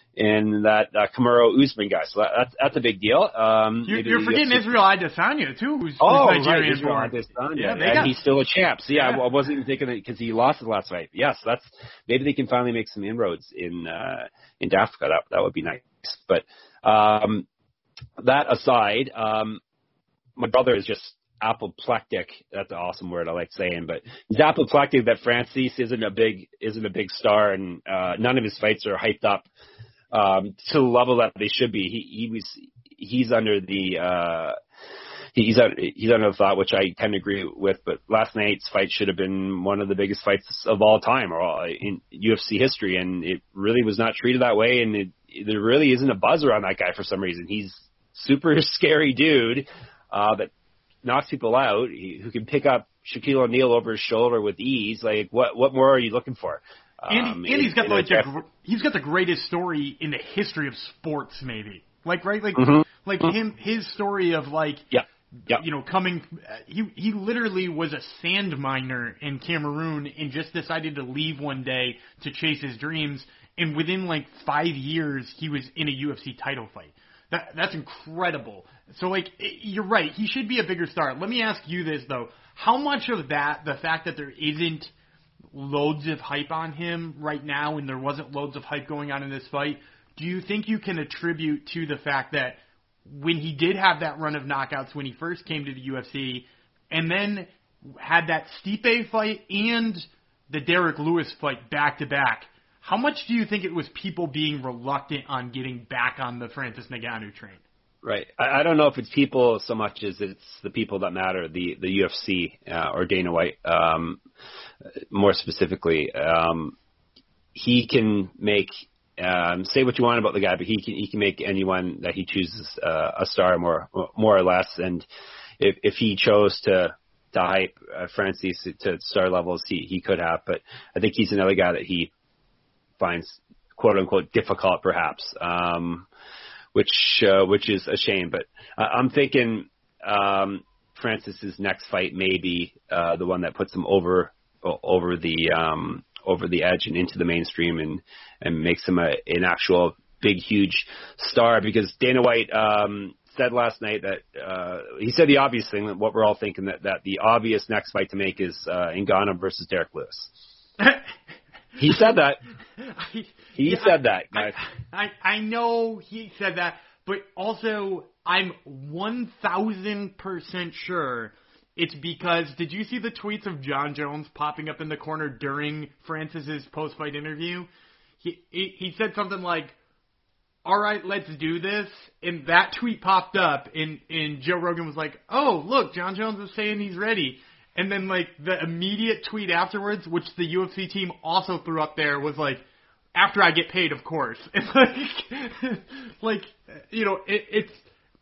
in that uh, Kamaru Usman guy. So that, that's, that's a big deal. Um, you're you're forgetting U F C Israel Adesanya, too, who's, oh, who's Nigerian right, Israel born. Adesanya. Yeah, and got, he's still a champ. So, yeah, yeah. I wasn't even thinking because he lost his last fight. Yes, that's maybe they can finally make some inroads in uh, into Africa. That that would be nice. But um, that aside, um, my brother is just apoplectic. That's an awesome word I like saying, but he's apoplectic that Francis isn't a big isn't a big star, and uh, none of his fights are hyped up Um, to the level that they should be. He, he was, he's under the, uh, he's out he's out of thought, which I tend to agree with. But last night's fight should have been one of the biggest fights of all time, or all, in U F C history, and it really was not treated that way. And it, there really isn't a buzz around that guy for some reason. He's super scary dude uh, that knocks people out, who can pick up Shaquille O'Neal over his shoulder with ease. Like, what what more are you looking for? And, Um, and he's got and like I the, he's got the greatest story in the history of sports, maybe. Like right, like Mhm. like Mhm. him, his story of like, Yeah. Yeah. you know, coming. He he literally was a sand miner in Cameroon and just decided to leave one day to chase his dreams. And within like five years, he was in a U F C title fight. That that's incredible. So like, you're right. He should be a bigger star. Let me ask you this though: how much of that, the fact that there isn't loads of hype on him right now, and there wasn't loads of hype going on in this fight, do you think you can attribute to the fact that when he did have that run of knockouts when he first came to the U F C, and then had that Stipe fight and the Derek Lewis fight back to back, how much do you think it was people being reluctant on getting back on the Francis Ngannou train? Right. I, I don't know if it's people so much as it's the people that matter, the, the U F C uh, or Dana White, um, more specifically. Um, he can make, um, say what you want about the guy, but he can he can make anyone that he chooses uh, a star more more or less. And if, if he chose to to hype uh, Francis to star levels, he, he could have. But I think he's another guy that he finds quote unquote difficult, perhaps. Um, which uh, which is a shame. But uh, I'm thinking um, Francis's next fight may be uh, the one that puts him over over the um, over the edge and into the mainstream, and, and makes him a, an actual big, huge star. Because Dana White um, said last night that uh, he said the obvious thing, that what we're all thinking, that, that the obvious next fight to make is uh, Ngannou versus Derek Lewis. He said that. I, He yeah, said that, I, guys. I, I I know he said that, but also I'm one thousand percent sure it's because, did you see the tweets of John Jones popping up in the corner during Francis's post-fight interview? He, he, he said something like, all right, let's do this. And that tweet popped up, and, and Joe Rogan was like, oh, look, John Jones was saying he's ready. And then, like, the immediate tweet afterwards, which the U F C team also threw up there, was like, after I get paid, of course. And like, like, you know, it, it's,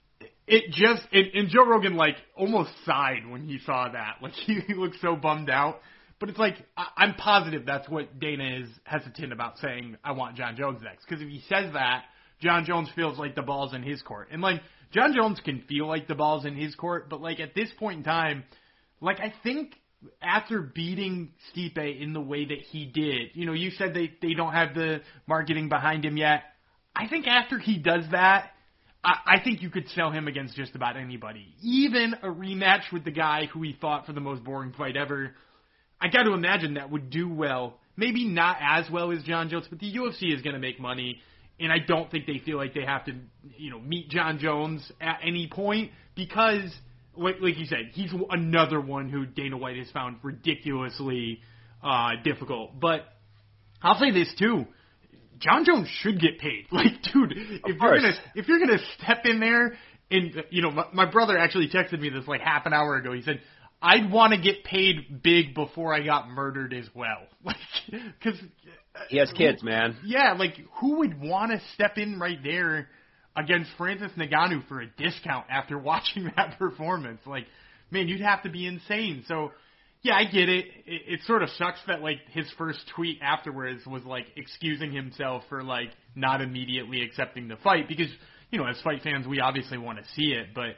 it just, it, and Joe Rogan, like, almost sighed when he saw that. Like, he, he looked so bummed out. But it's like, I, I'm positive that's what Dana is hesitant about saying, I want John Jones next. Because if he says that, John Jones feels like the ball's in his court. And, like, John Jones can feel like the ball's in his court, but, like, at this point in time, like, I think after beating Stipe in the way that he did, you know, you said they, they don't have the marketing behind him yet. I think after he does that, I, I think you could sell him against just about anybody. Even a rematch with the guy who he thought for the most boring fight ever. I got to imagine that would do well. Maybe not as well as John Jones, but the U F C is going to make money. And I don't think they feel like they have to, you know, meet John Jones at any point because, like, like you said, he's another one who Dana White has found ridiculously uh, difficult. But I'll say this too: John Jones should get paid. Like, dude, if you're gonna if you're gonna step in there, and you know, my, my brother actually texted me this like half an hour ago. He said, "I'd want to get paid big before I got murdered as well." Like, because he has kids, man. Yeah, like who would want to step in right there against Francis Ngannou for a discount after watching that performance? Like, man, you'd have to be insane. So, yeah, I get it. It, it sort of sucks that, like, his first tweet afterwards was, like, excusing himself for, like, not immediately accepting the fight because, you know, as fight fans, we obviously want to see it. But,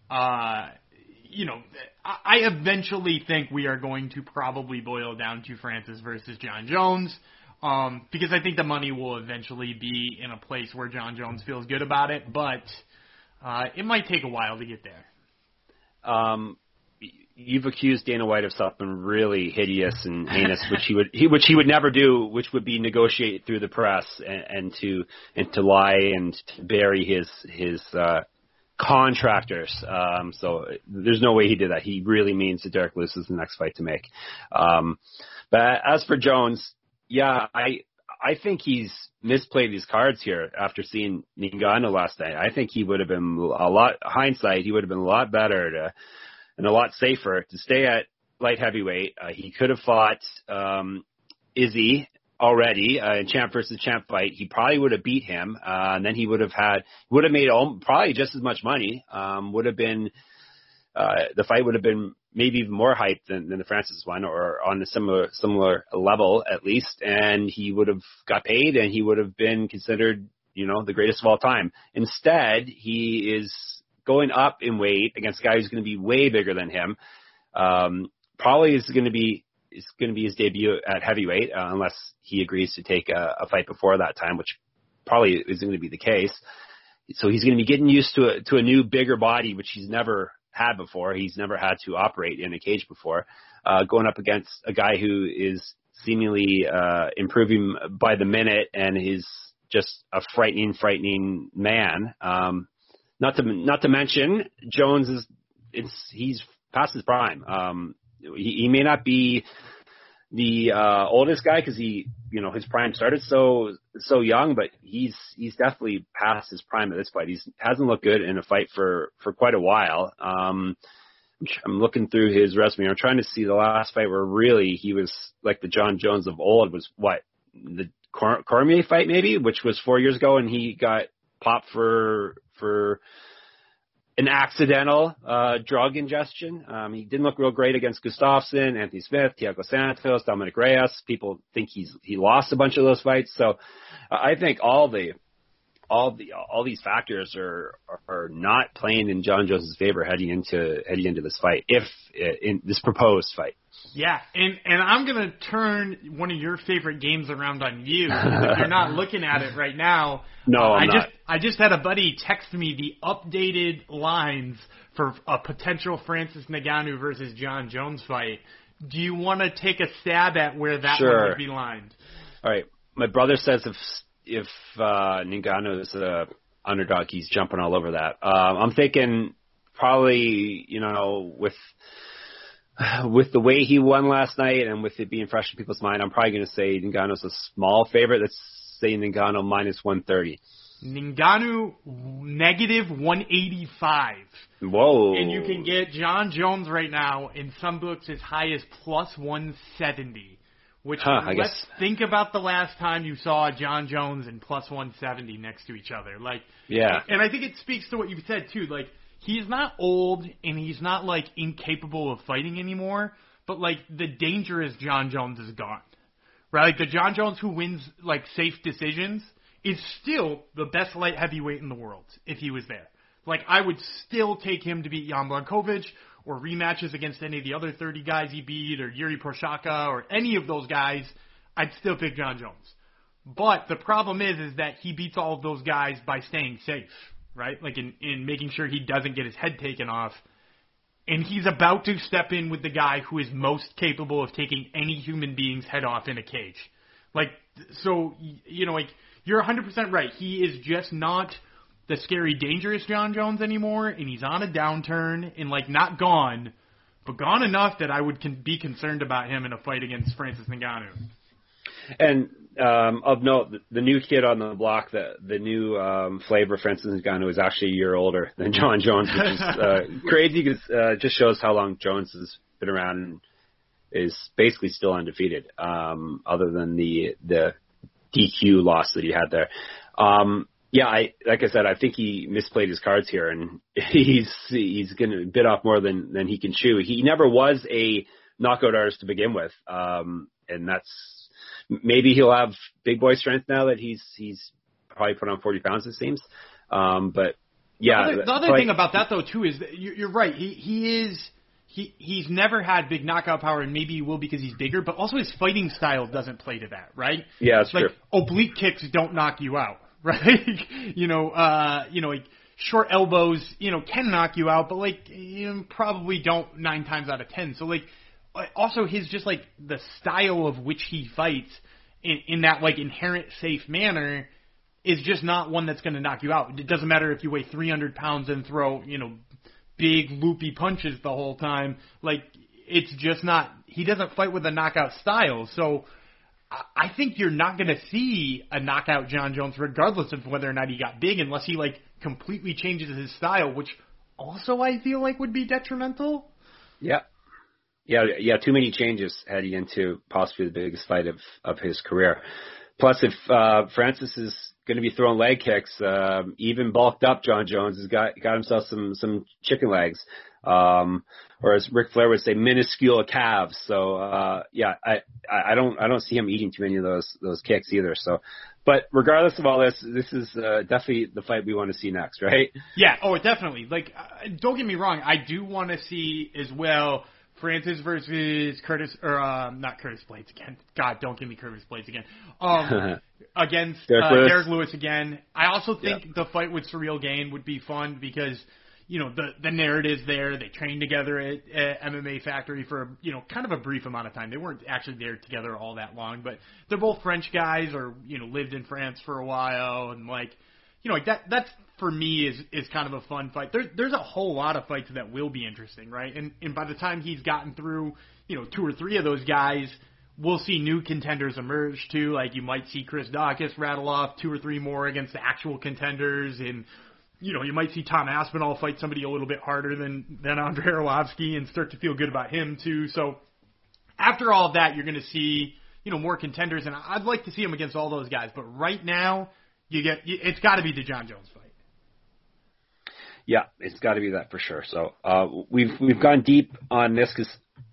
uh, you know, I, I eventually think we are going to probably boil down to Francis versus John Jones. Um, because I think the money will eventually be in a place where John Jones feels good about it, but uh, it might take a while to get there. Um, you've accused Dana White of something really hideous and heinous, which he would he, which he would never do, which would be negotiate through the press and, and to and to lie and to bury his his uh, contractors. Um, so there's no way he did that. He really means that Derek Lewis is the next fight to make. Um, but as for Jones. Yeah, I I think he's misplayed his cards here after seeing Ngannou last night. I think he would have been a lot, hindsight, he would have been a lot better to, and a lot safer to stay at light heavyweight. Uh, he could have fought um, Izzy already uh, in champ versus champ fight. He probably would have beat him, uh, and then he would have had, would have made all, probably just as much money. Um, would have been, uh, the fight would have been maybe even more hype than, than the Francis one, or on a similar similar level at least. And he would have got paid, and he would have been considered, you know, the greatest of all time. Instead, he is going up in weight against a guy who's going to be way bigger than him. Um, probably is going to be is going to be his debut at heavyweight, uh, unless he agrees to take a, a fight before that time, which probably isn't going to be the case. So he's going to be getting used to a, to a new, bigger body, which he's never had before. He's never had to operate in a cage before, uh, going up against a guy who is seemingly uh, improving by the minute and is just a frightening, frightening man. Um, not to not to mention Jones is it's he's past his prime. Um, he, he may not be the uh, oldest guy because he, you know, his prime started so so young, but he's he's definitely past his prime at this fight. He's hasn't looked good in a fight for, for quite a while. Um, I'm looking through his resume. I'm trying to see the last fight where really he was like the John Jones of old was what, the Cor- Cormier fight maybe, which was four years ago, and he got popped for for an accidental uh, drug ingestion. Um, he didn't look real great against Gustafsson, Anthony Smith, Thiago Santos, Dominic Reyes. People think he's he lost a bunch of those fights. So uh, I think all the all the all these factors are are not playing in John Jones' favor heading into heading into this fight, if in this proposed fight. Yeah, and, and I'm going to turn one of your favorite games around on you. If you're not looking at it right now, no, uh, I'm I not. just I just had a buddy text me the updated lines for a potential Francis Ngannou versus John Jones fight. Do you want to take a stab at where that Sure. one would be lined? All right. My brother says if if uh, Ngannou is a underdog, he's jumping all over that. Um, I'm thinking probably, you know, with with the way he won last night and with it being fresh in people's mind, I'm probably going to say Ngannou's a small favorite. Let's say Ngannou minus one thirty. Ngannou negative one eighty-five. Whoa. And you can get John Jones right now in some books as high as plus one seventy. Which, huh, I let's guess. think about the last time you saw John Jones and plus one seventy next to each other. Like, yeah. And I think it speaks to what you said, too. Like, he's not old and he's not, like, incapable of fighting anymore. But, like, the dangerous John Jones is gone. Right? Like, the John Jones who wins, like, safe decisions is still the best light heavyweight in the world if he was there. Like, I would still take him to beat Jan Blachowicz or rematches against any of the other thirty guys he beat or Yuri Prochazka or any of those guys. I'd still pick John Jones. But the problem is, is that he beats all of those guys by staying safe, right? Like in, in making sure he doesn't get his head taken off. And he's about to step in with the guy who is most capable of taking any human being's head off in a cage. Like, so, you know, like, you're one hundred percent right. He is just not the scary, dangerous John Jones anymore, and he's on a downturn and, like, not gone, but gone enough that I would con- be concerned about him in a fight against Francis Ngannou. And um, of note, the, the new kid on the block, the the new um, flavor, Francis Ngannou, is actually a year older than John Jones, which is uh, crazy because uh, it just shows how long Jones has been around and is basically still undefeated, um, other than the the D Q loss that he had there. Um, yeah, I like I said, I think he misplayed his cards here, and he's he's going to bit off more than, than he can chew. He never was a knockout artist to begin with, um, and that's maybe he'll have big boy strength now that he's he's probably put on forty pounds, it seems. Um, but yeah, the other, the other but, thing about that though too is that you're right. He he is. He he's never had big knockout power, and maybe he will because he's bigger. But also his fighting style doesn't play to that, right? Yeah, that's like true. Oblique kicks don't knock you out, right? you know, uh, you know, like short elbows, you know, can knock you out, but like you know, probably don't nine times out of ten. So like, also his just like the style of which he fights in, in that like inherent safe manner is just not one that's going to knock you out. It doesn't matter if you weigh three hundred pounds and throw, you know, big loopy punches the whole time. Like, it's just not, he doesn't fight with a knockout style. So I think you're not going to see a knockout John Jones regardless of whether or not he got big unless he, like, completely changes his style, which also I feel like would be detrimental. Yeah. Yeah, yeah, too many changes heading into possibly the biggest fight of, of his career. Plus, if uh, Francis is going to be throwing leg kicks, uh, even bulked up John Jones has got got himself some some chicken legs, um, or as Ric Flair would say, minuscule calves. So uh, yeah, I I don't I don't see him eating too many of those those kicks either. So, but regardless of all this, this is uh, definitely the fight we want to see next, right? Yeah. Oh, definitely. Like, uh, don't get me wrong, I do want to see as well. Francis versus Curtis, or uh, not Curtis Blades again. God, don't give me Curtis Blades again. Um, against Derek, uh, Lewis. Derek Lewis again. I also think yeah. the fight with Surreal Gain would be fun because, you know, the the narrative's there. They trained together at, at M M A Factory for, you know, kind of a brief amount of time. They weren't actually there together all that long, but they're both French guys or, you know, lived in France for a while, and like, you know, like that that's for me is is kind of a fun fight. There's there's a whole lot of fights that will be interesting, right? And and by the time he's gotten through, you know, two or three of those guys, we'll see new contenders emerge too. Like you might see Chris Daukaus rattle off two or three more against the actual contenders, and you know, you might see Tom Aspinall fight somebody a little bit harder than than Andrei Arlovsky and start to feel good about him too. So after all of that, you're going to see, you know, more contenders, and I'd like to see him against all those guys. But right now, you get it's got to be the John Jones fight. Yeah, it's got to be that for sure. So uh, we've we've gone deep on this because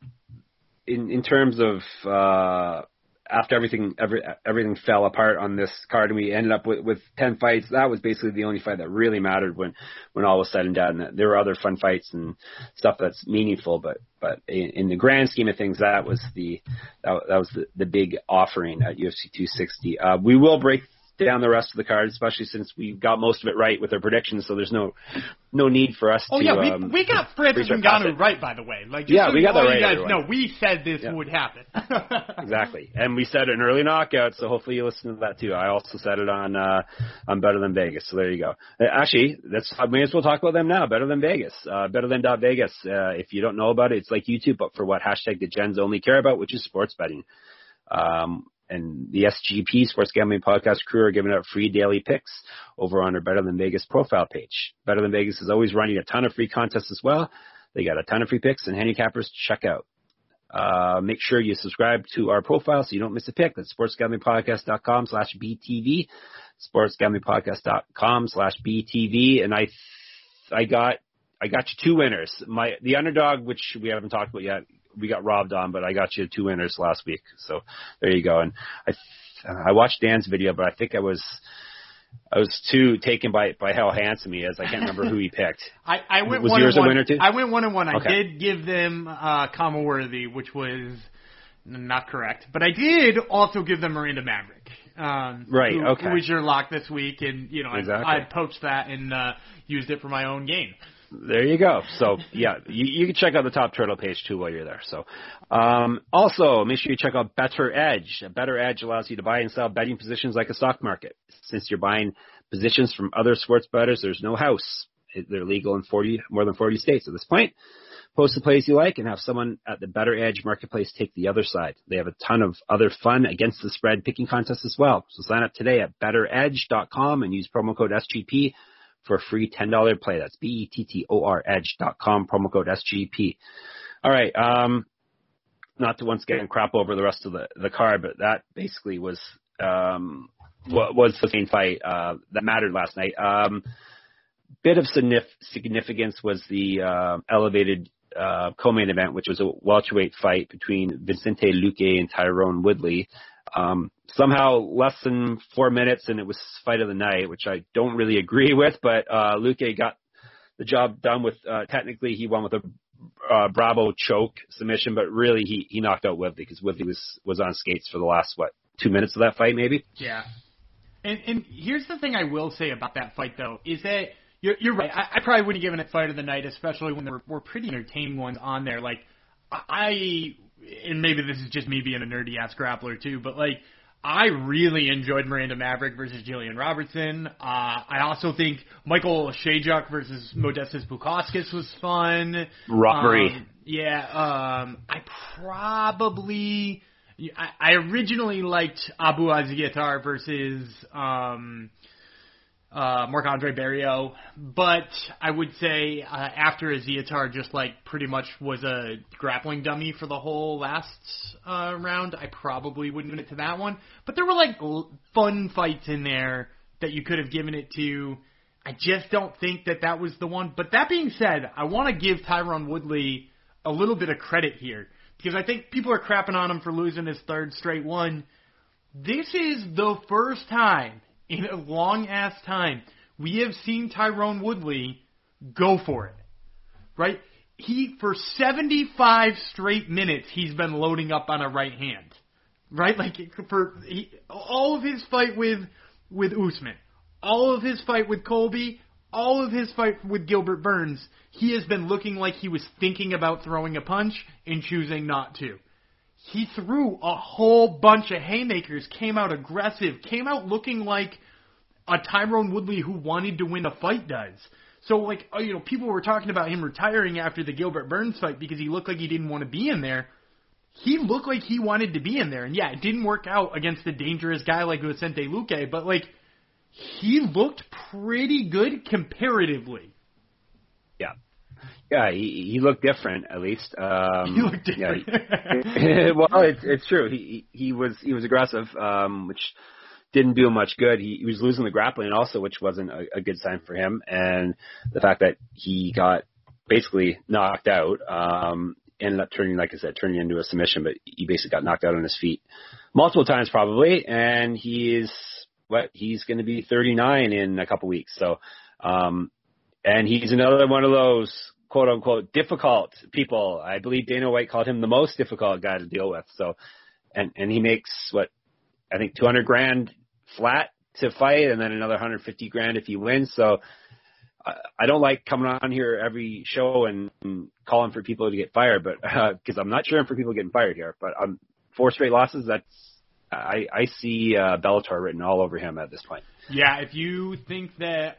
in in terms of uh, after everything every, everything fell apart on this card and we ended up with, with ten fights, that was basically the only fight that really mattered when, when all was said and done. There were other fun fights and stuff that's meaningful, but but in, in the grand scheme of things, that was the that, that was the, the big offering at U F C two sixty. Uh, we will break down the rest of the card, especially since we got most of it right with our predictions, so there's no no need for us oh, to... Oh, yeah, we, um, we got Francis Ngannou right, by the way. Like, yeah, so we got that right. You guys everyone. know, we said this yeah. would happen. Exactly. And we said an early knockout, so hopefully you listen to that too. I also said it on uh, on Better Than Vegas, so there you go. Actually, that's I may as well talk about them now. Better Than Vegas. Uh, Better Than Vegas. Uh, if you don't know about it, it's like YouTube, but for what hashtag the Gens only care about, which is sports betting. Um, and the S G P, Sports Gambling Podcast crew, are giving out free daily picks over on our Better Than Vegas profile page. Better Than Vegas is always running a ton of free contests as well. They got a ton of free picks and handicappers to check out. Uh, make sure you subscribe to our profile so you don't miss a pick. That's sportsgamblingpodcast.com slash BTV. Sportsgamblingpodcast.com slash BTV. And I, I got, I got you two winners. My, the underdog, which we haven't talked about yet, we got robbed on, but I got you two winners last week. So there you go. And I, I watched Dan's video, but I think I was, I was too taken by, by how handsome he is. I can't remember who he picked. I, I went was one yours and one. a winner too? I went one and one. I okay. did give them uh, Kama Worthy, which was not correct, but I did also give them Miranda Maverick. Um, right. Who, okay. who was your lock this week? And you know, exactly. I, I poached that and uh, used it for my own gain. There you go. So, yeah, you, you can check out the Top Turtle page, too, while you're there. So, um, also, make sure you check out Better Edge. Better Edge allows you to buy and sell betting positions like a stock market. Since you're buying positions from other sports bettors, there's no house. They're legal in forty more than forty states at this point. Post the plays you like and have someone at the Better Edge marketplace take the other side. They have a ton of other fun against the spread picking contests as well. So sign up today at better edge dot com and use promo code S G P for a free ten dollars play. That's B E T T O R edge dot com, promo code S G P. All right. Um, not to once again crap over the rest of the, the card, but that basically was um, what was the main fight uh, that mattered last night. Um, bit of significance was the uh, elevated uh, co-main event, which was a welterweight fight between Vicente Luque and Tyrone Woodley. Um, somehow less than four minutes and it was fight of the night, which I don't really agree with, but, uh, Luque got the job done with, uh, technically he won with a, uh, Bravo choke submission, but really he, he knocked out Woodley because Woodley was, was on skates for the last, what, two minutes of that fight maybe? Yeah. And, and here's the thing I will say about that fight though, is that you're, you're right. I, I probably wouldn't have given it fight of the night, especially when there were, were pretty entertaining ones on there. Like I, and maybe this is just me being a nerdy ass grappler too, but like I really enjoyed Miranda Maverick versus Jillian Robertson. Uh, I also think Michael Shayjuk versus Modestas Bukauskas was fun. Robbery. Um, yeah. Um, I probably I, I originally liked Abu Aziatar versus um, uh, Marc-Andre Barriault, but I would say uh, after Aziatar just like pretty much was a grappling dummy for the whole last uh, round, I probably wouldn't give it to that one. But there were like l- fun fights in there that you could have given it to. I just don't think that that was the one. But that being said, I want to give Tyron Woodley a little bit of credit here, because I think people are crapping on him for losing his third straight one. This is the first time in a long-ass time we have seen Tyron Woodley go for it, right? He, for seventy-five straight minutes, he's been loading up on a right hand, right? Like, for he, all of his fight with, with Usman, all of his fight with Colby, all of his fight with Gilbert Burns, he has been looking like he was thinking about throwing a punch and choosing not to. He threw a whole bunch of haymakers, came out aggressive, came out looking like a Tyron Woodley who wanted to win a fight does. So, like, you know, people were talking about him retiring after the Gilbert Burns fight because he looked like he didn't want to be in there. He looked like he wanted to be in there. And, yeah, it didn't work out against a dangerous guy like Vicente Luque, but, like, he looked pretty good comparatively. Yeah. Yeah, he, he looked different, at least. Um, he looked different. Yeah, he, well, it's it's true. He he was he was aggressive, um, which didn't do him much good. He, he was losing the grappling also, which wasn't a, a good sign for him. And the fact that he got basically knocked out, um, ended up turning, like I said, turning into a submission, but he basically got knocked out on his feet multiple times probably. And he is what he's going to be thirty-nine in a couple weeks. So, um, and he's another one of those quote unquote difficult people. I believe Dana White called him the most difficult guy to deal with. So, and, and he makes what I think two hundred grand flat to fight, and then another one hundred fifty grand if he wins. So I, I don't like coming on here every show and, and calling for people to get fired, but because uh, I'm not cheering for people getting fired here. But um, four straight losses, that's I, I see uh, Bellator written all over him at this point. Yeah, if you think that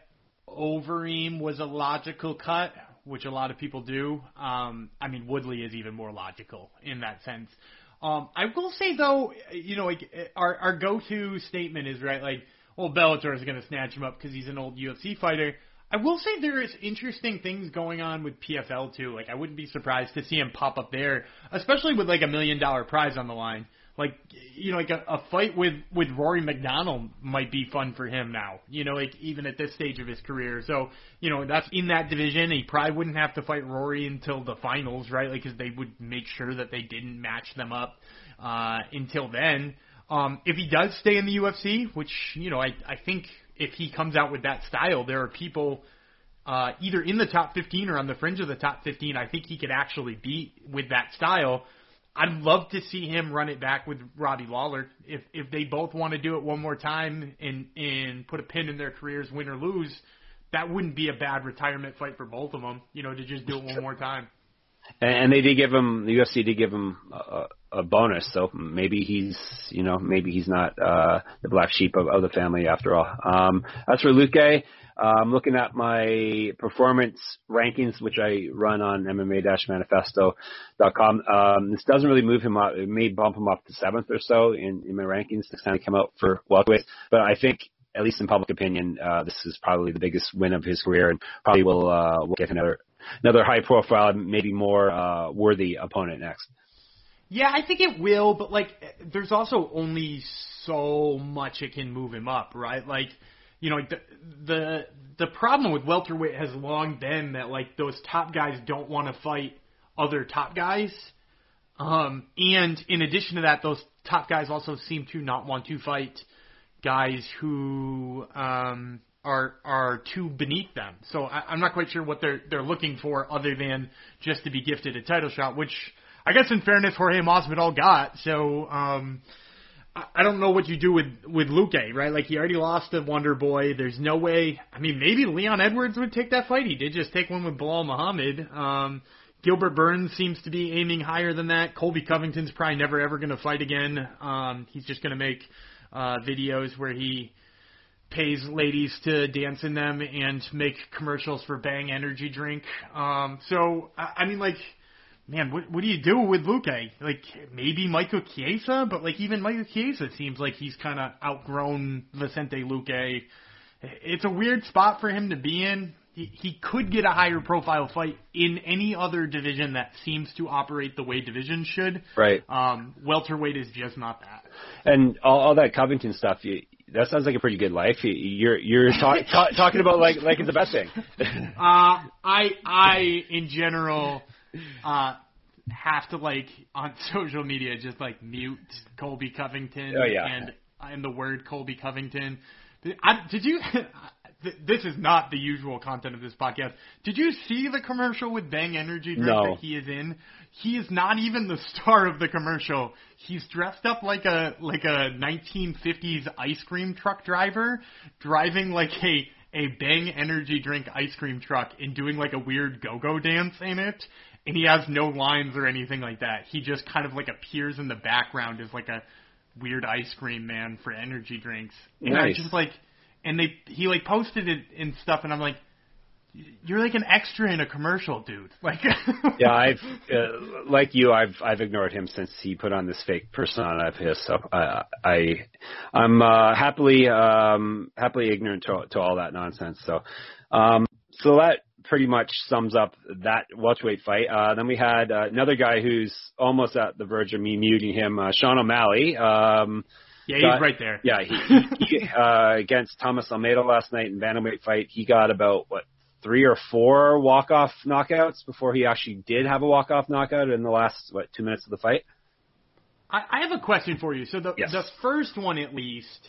Overeem was a logical cut, which a lot of people do, um, I mean, Woodley is even more logical in that sense. Um, I will say, though, you know, like our, our go-to statement is, right, like, well, Bellator is going to snatch him up because he's an old U F C fighter. I will say there is interesting things going on with P F L, too. Like, I wouldn't be surprised to see him pop up there, especially with, like, a million-dollar prize on the line. Like, you know, like a, a fight with, with Rory McDonald might be fun for him now, you know, like even at this stage of his career. So, you know, that's in that division. He probably wouldn't have to fight Rory until the finals, right? Like, because they would make sure that they didn't match them up uh, until then. Um, if he does stay in the U F C, which, you know, I, I think if he comes out with that style, there are people uh, either in the top fifteen or on the fringe of the top fifteen I think he could actually beat with that style. I'd love to see him run it back with Robbie Lawler. If if they both want to do it one more time and, and put a pin in their careers, win or lose, that wouldn't be a bad retirement fight for both of them, you know, to just do it one more time. And they did give him, the U F C did give him a, a bonus, so maybe he's, you know, maybe he's not uh, the black sheep of, of the family after all. Um, as for Luque, uh, I'm looking at my performance rankings, which I run on M M A manifesto dot com. Um, this doesn't really move him up. It may bump him up to seventh or so in, in my rankings to kind of come out for welterweight. But I think, at least in public opinion, uh, this is probably the biggest win of his career, and probably will uh, will get another another high profile, maybe more uh, worthy opponent next. Yeah, I think it will, but like, there's also only so much it can move him up, right? Like, you know, the the the problem with welterweight has long been that like those top guys don't want to fight other top guys, um, and in addition to that, those top guys also seem to not want to fight guys who um, are are too beneath them. So I, I'm not quite sure what they're they're looking for other than just to be gifted a title shot, which I guess in fairness Jorge Masvidal got. So um, I, I don't know what you do with with Luque, right? Like he already lost to Wonder Boy. There's no way. I mean, maybe Leon Edwards would take that fight. He did just take one with Bilal Muhammad. Um, Gilbert Burns seems to be aiming higher than that. Colby Covington's probably never ever going to fight again. Um, he's just going to make uh, videos where he pays ladies to dance in them and make commercials for Bang energy drink. Um, so, I, I mean, like, man, what what do you do with Luque? Like, maybe Michael Chiesa, but, like, even Michael Chiesa seems like he's kind of outgrown Vicente Luque. It's a weird spot for him to be in. He, he could get a higher profile fight in any other division that seems to operate the way divisions should. Right. Um, welterweight is just not that. And all, all that Covington stuff, you, that sounds like a pretty good life. You, you're you're ta- ta- talking about like like it's the best thing. uh, I I in general uh, have to, like, on social media just like mute Colby Covington oh, yeah. and and the word Colby Covington. I, did you? This is not the usual content of this podcast. Did you see the commercial with Bang Energy drink no. that he is in? He is not even the star of the commercial. He's dressed up like a like a nineteen fifties ice cream truck driver, driving like a a Bang Energy drink ice cream truck and doing like a weird go-go dance in it. And he has no lines or anything like that. He just kind of like appears in the background as like a weird ice cream man for energy drinks. And nice. I just like. And they he like posted it and stuff, and I'm like, you're like an extra in a commercial, dude. Like, yeah, I've uh, like you, I've I've ignored him since he put on this fake persona of his. So uh, I I'm uh, happily um, happily ignorant to to all that nonsense. So um, so that pretty much sums up that welterweight fight. Uh, then we had uh, another guy who's almost at the verge of me muting him, uh, Sean O'Malley. Um, Yeah, he's got, right there. Yeah, he, he, he uh, against Thomas Almeida last night in bantamweight fight, he got about what three or four walk-off knockouts before he actually did have a walk-off knockout in the last what two minutes of the fight. I, I have a question for you. So the yes. the first one, at least,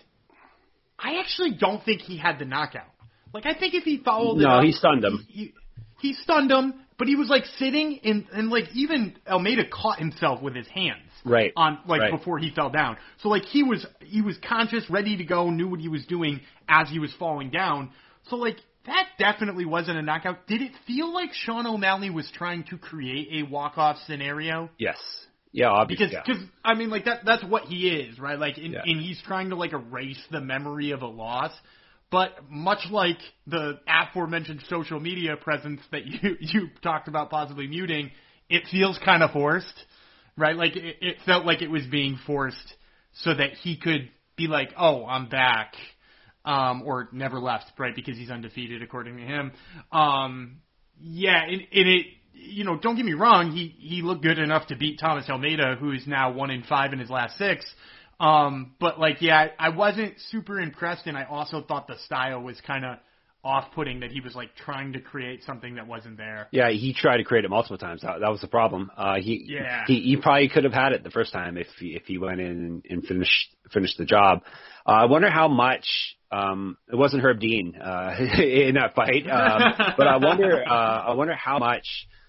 I actually don't think he had the knockout. Like, I think if he followed it no, up, he stunned him. He, he, he stunned him, but he was like sitting and and like even Almeida caught himself with his hands. Right. On like right. before he fell down. So like he was he was conscious, ready to go, knew what he was doing as he was falling down. So like that definitely wasn't a knockout. Did it feel like Sean O'Malley was trying to create a walk-off scenario? Yes. Yeah, obviously. Because cause, I mean like that that's what he is, right? Like and, yeah. and he's trying to like erase the memory of a loss. But much like the aforementioned social media presence that you you talked about possibly muting, it feels kind of forced. Right, like it, it felt like it was being forced so that he could be like, "Oh, I'm back," um, or never left, right? Because he's undefeated according to him. Um, yeah, and, and it, you know, don't get me wrong, he he looked good enough to beat Thomas Almeida, who is now one in five in his last six. Um, but like, yeah, I, I wasn't super impressed, and I also thought the style was kind of off-putting, that he was like trying to create something that wasn't there. Yeah, he tried to create it multiple times. That, that was the problem. Uh, he, yeah. he he probably could have had it the first time if he if he went in and, and finished finished the job. Uh, I wonder how much. Um, it wasn't Herb Dean uh, in that fight, um, but I wonder. Uh, I wonder how much.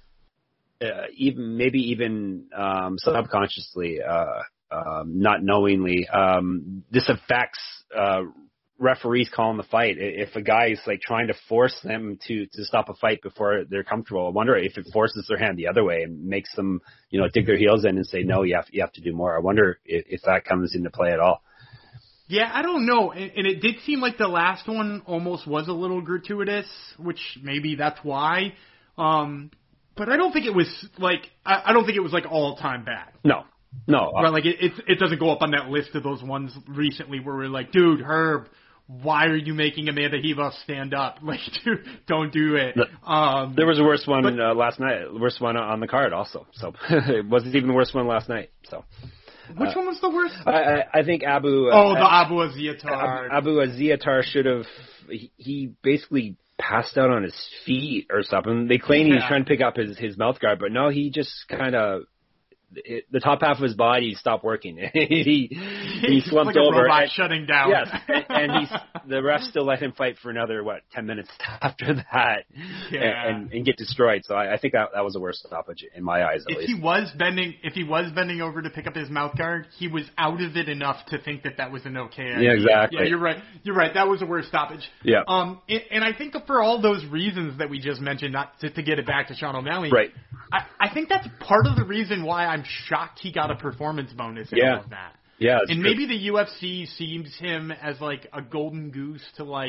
Uh, even maybe even um, subconsciously, uh, um, not knowingly, um, this affects. Uh, referees calling the fight. If a guy is like trying to force them to, to stop a fight before they're comfortable, I wonder if it forces their hand the other way and makes them, you know, dig their heels in and say, no, you have, you have to do more. I wonder if, if that comes into play at all. Yeah, I don't know. And, and it did seem like the last one almost was a little gratuitous, which maybe that's why. Um, but I don't think it was like, I, I don't think it was like all time bad. No. No. Right, like it, it, it doesn't go up on that list of those ones recently where we're like, dude, Herb, why are you making Amanda Ribas stand up? Like, dude, don't do it. Um, there was a worse one but, uh, last night. Worst one on the card also. So it wasn't even the worst one last night. So which uh, one was the worst? I, I, I think Abu. Oh, uh, the Abu Aziatar. Abu, Abu Aziatar should have. He, he basically passed out on his feet or something. They claim yeah. he was trying to pick up his his mouth guard, but no, he just kind of. It, the top half of his body stopped working. he he slumped like a over. Robot and, shutting down. Yes, and, and he's the ref still let him fight for another what ten minutes after that, yeah. and, and, and get destroyed. So I, I think that that was the worst stoppage in my eyes. At if least. he was bending, if he was bending over to pick up his mouth guard, he was out of it enough to think that that was an okay idea. Yeah, exactly. Yeah, you're right. You're right. That was the worst stoppage. Yeah. Um, and, and I think for all those reasons that we just mentioned, not to, to get it back to Sean O'Malley, right? I, I think that's part of the reason why I'm shocked he got a performance bonus in yeah. all of that. Yeah, and true. maybe the U F C sees him as like a golden goose to like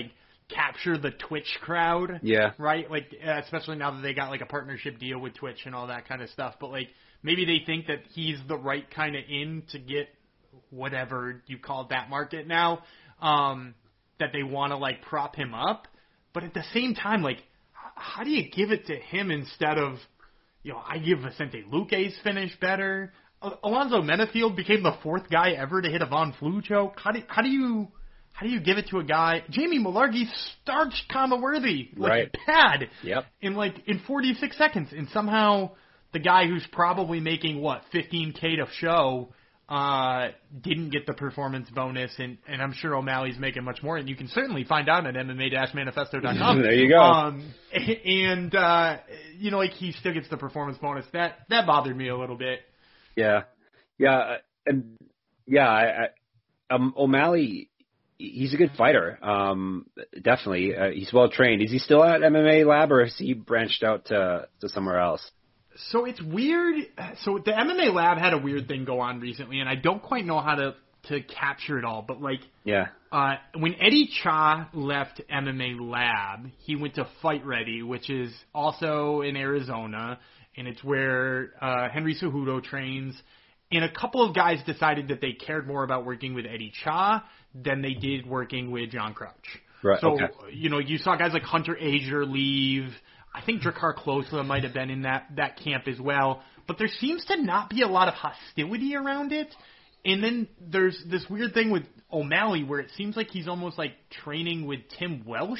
capture the Twitch crowd. Yeah. Right? Like, uh, especially now that they got, like, a partnership deal with Twitch and all that kind of stuff. But, like, maybe they think that he's the right kind of in to get whatever you call that market now, um, that they want to, like, prop him up. But at the same time, like, how do you give it to him instead of, you know, I give Vicente Luque's finish better. Alonzo Menafield became the fourth guy ever to hit a Von Flue choke. How do, how do you... How do you give it to a guy? Jamie Malarkey starched Kama Worthy like right. bad yep. in like in forty-six seconds, and somehow the guy who's probably making what fifteen K to show uh, didn't get the performance bonus, and, and I'm sure O'Malley's making much more, and you can certainly find out at M M A manifesto dot com. There you go. Um, and uh, you know, like he still gets the performance bonus. That that bothered me a little bit. Yeah, yeah, and yeah, I, I, um, O'Malley. He's a good fighter, um, definitely. Uh, he's well trained. Is he still at M M A Lab, or has he branched out to, to somewhere else? So it's weird. So the M M A Lab had a weird thing go on recently, and I don't quite know how to, to capture it all. But like, yeah, uh, when Eddie Cha left M M A Lab, he went to Fight Ready, which is also in Arizona, and it's where uh, Henry Cejudo trains. And a couple of guys decided that they cared more about working with Eddie Cha than they did working with John Crouch. Right. So, okay. you know, you saw guys like Hunter Azier leave. I think Drakkar Klose might have been in that, that camp as well. But there seems to not be a lot of hostility around it. And then there's this weird thing with O'Malley where it seems like he's almost like training with Tim Welsh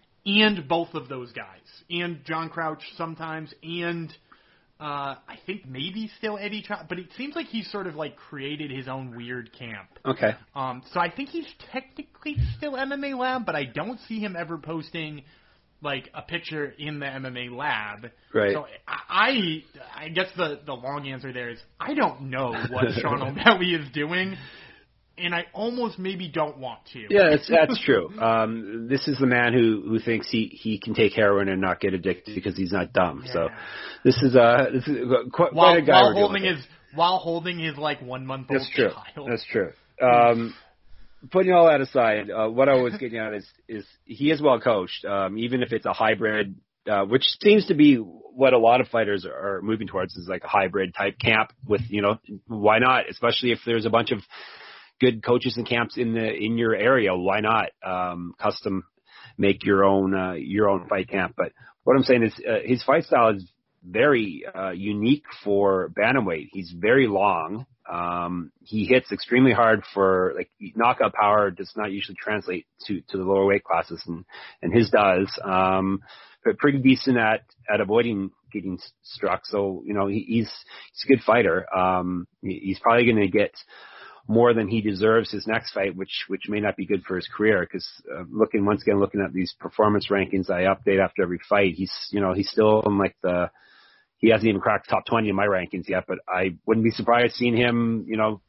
and both of those guys. And John Crouch sometimes and... Uh, I think maybe still Eddie Cha, but it seems like he's sort of like created his own weird camp. Okay. Um, so I think he's technically still M M A Lab, but I don't see him ever posting like a picture in the M M A Lab. Right. So I, I guess the the long answer there is I don't know what Sean O'Malley is doing. And I almost maybe don't want to. Yeah, that's, that's true. Um, this is the man who, who thinks he, he can take heroin and not get addicted because he's not dumb. Yeah. So this is uh this is quite, while, quite a guy while we're holding dealing his while holding his like one month old That's true. child. That's true. Um, putting all that aside, uh, what I was getting at is is he is well coached. Um, even if it's a hybrid, uh, which seems to be what a lot of fighters are moving towards, is like a hybrid type camp. With you know why not? Especially if there's a bunch of good coaches and camps in the in your area, why not um, custom make your own uh, your own fight camp? But what I'm saying is uh, his fight style is very uh, unique for bantamweight. He's very long. Um, he hits extremely hard for like knockout power. Does not usually translate to to the lower weight classes, and and his does. Um, but pretty decent at at avoiding getting struck. So you know he, he's he's a good fighter. Um, he's probably going to get more than he deserves his next fight, which which may not be good for his career. Because uh, looking once again, looking at these performance rankings I update after every fight, he's you know he's still in like the he hasn't even cracked top twenty in my rankings yet. But I wouldn't be surprised seeing him you know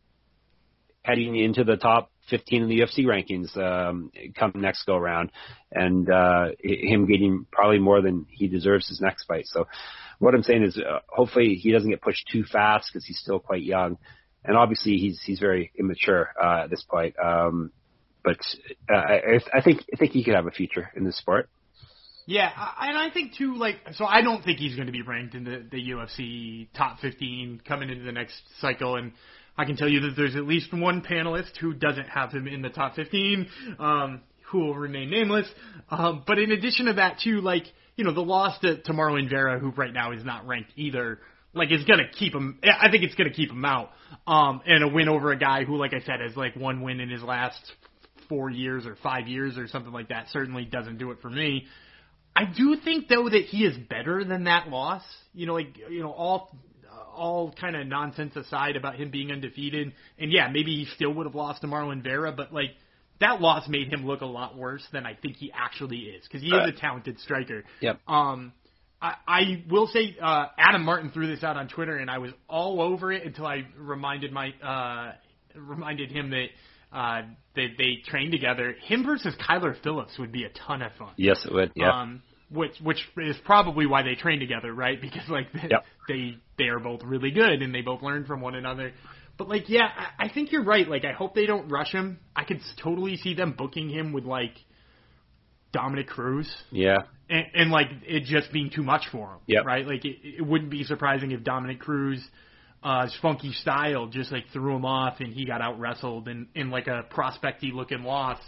heading into the top fifteen in the U F C rankings um, come next go around, and uh, him getting probably more than he deserves his next fight. So what I'm saying is, uh, hopefully he doesn't get pushed too fast because he's still quite young. And obviously, he's he's very immature uh, at this point. Um, but uh, I, I think I think he could have a future in this sport. Yeah, and I think too. Like, so I don't think he's going to be ranked in the, the U F C top fifteen coming into the next cycle. And I can tell you that there's at least one panelist who doesn't have him in the top fifteen, um, who will remain nameless. Um, but in addition to that, too, like you know, the loss to, to Marlon Vera, who right now is not ranked either. Like, it's going to keep him, I think it's going to keep him out. Um, and a win over a guy who, like I said, has like one win in his last four years or five years or something like that certainly doesn't do it for me. I do think, though, that he is better than that loss. You know, like, you know, all, all kind of nonsense aside about him being undefeated. And yeah, maybe he still would have lost to Marlon Vera, but like, that loss made him look a lot worse than I think he actually is. Because he is a talented striker. Yep. Um, I, I will say, uh, Adam Martin threw this out on Twitter, and I was all over it until I reminded my uh, reminded him that uh, that they trained together. Him versus Kyler Phillips would be a ton of fun. Yes, it would. Yeah. Um, which which is probably why they train together, right? Because like they yep. they, they are both really good, and they both learn from one another. But like, yeah, I, I think you're right. Like, I hope they don't rush him. I could totally see them booking him with like Dominic Cruz. Yeah. And, and like it just being too much for him. Yep. Right? Like it, it wouldn't be surprising if Dominic Cruz, uh, his funky style just like threw him off and he got out wrestled in, in like a prospecty looking loss.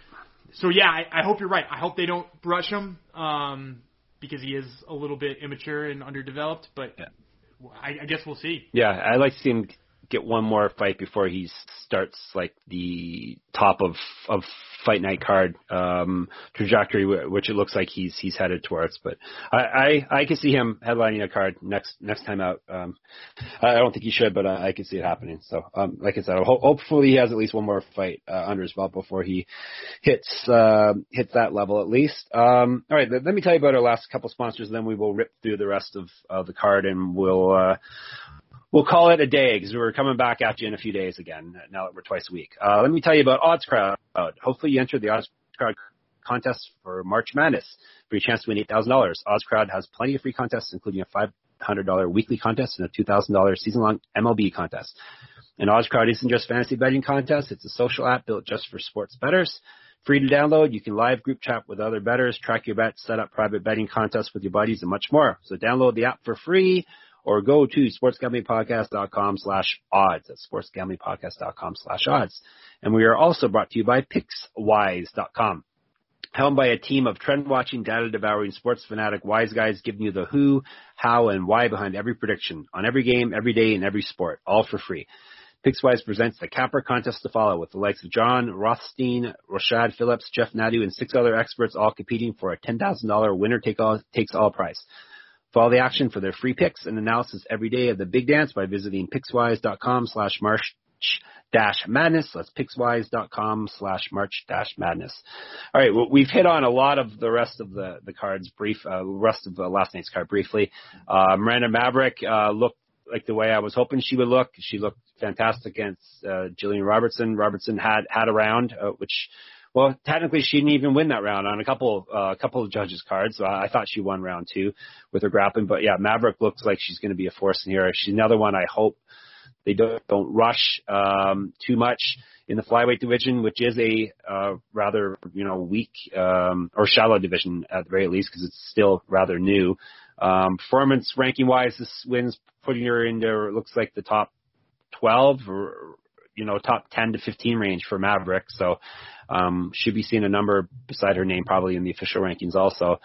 So yeah, I, I hope you're right. I hope they don't rush him, um, because he is a little bit immature and underdeveloped, but yeah. I, I guess we'll see. Yeah, I'd like to see him get one more fight before he starts like the top of of fight night card um, trajectory, which it looks like he's he's headed towards. But I, I, I can see him headlining a card next next time out. Um, I don't think he should, but I, I can see it happening. So, um, like I said, ho- hopefully he has at least one more fight uh, under his belt before he hits uh, hits that level at least. Um, all right, let, let me tell you about our last couple sponsors, and then we will rip through the rest of uh, the card, and we'll. Uh, We'll call it a day because we're coming back at you in a few days again, now that we're twice a week. Uh, let me tell you about OddsCrowd. Hopefully you enter the OddsCrowd contest for March Madness for your chance to win eight thousand dollars. OddsCrowd has plenty of free contests, including a five hundred dollars weekly contest and a two thousand dollars season-long M L B contest. And OddsCrowd isn't just fantasy betting contest. It's a social app built just for sports bettors. Free to download. You can live group chat with other bettors, track your bets, set up private betting contests with your buddies, and much more. So download the app for free. Or go to sportsgamblingpodcast.com slash odds. That's sportsgamblingpodcast.com slash odds. And we are also brought to you by Pickswise dot com. Helmed by a team of trend-watching, data-devouring sports fanatic wise guys giving you the who, how, and why behind every prediction on every game, every day, and every sport, all for free. Pickswise presents the Capper contest to follow with the likes of John Rothstein, Rashad Phillips, Jeff Nadu, and six other experts all competing for a ten thousand dollars winner-take-all prize. Follow the action for their free picks and analysis every day of the big dance by visiting Pickswise.com slash March dash madness. That's Pickswise.com slash March dash madness. All right, well, we've hit on a lot of the rest of the, the cards brief, uh, rest of the last night's card briefly. Uh, Miranda Maverick uh, looked like the way I was hoping she would look. She looked fantastic against uh, Jillian Robertson. Robertson had, had a round, uh, which... Well, technically, she didn't even win that round on a couple, uh, a couple of judges' cards. So I, I thought she won round two with her grappling. But yeah, Maverick looks like she's going to be a force in here. She's another one. I hope they don't, don't rush um, too much in the flyweight division, which is a uh, rather you know weak um, or shallow division at the very least because it's still rather new. Um, performance ranking wise, this win's putting her into it looks like the top twelve or you know top ten to fifteen range for Maverick. So. Um, should be seeing a number beside her name probably in the official rankings also.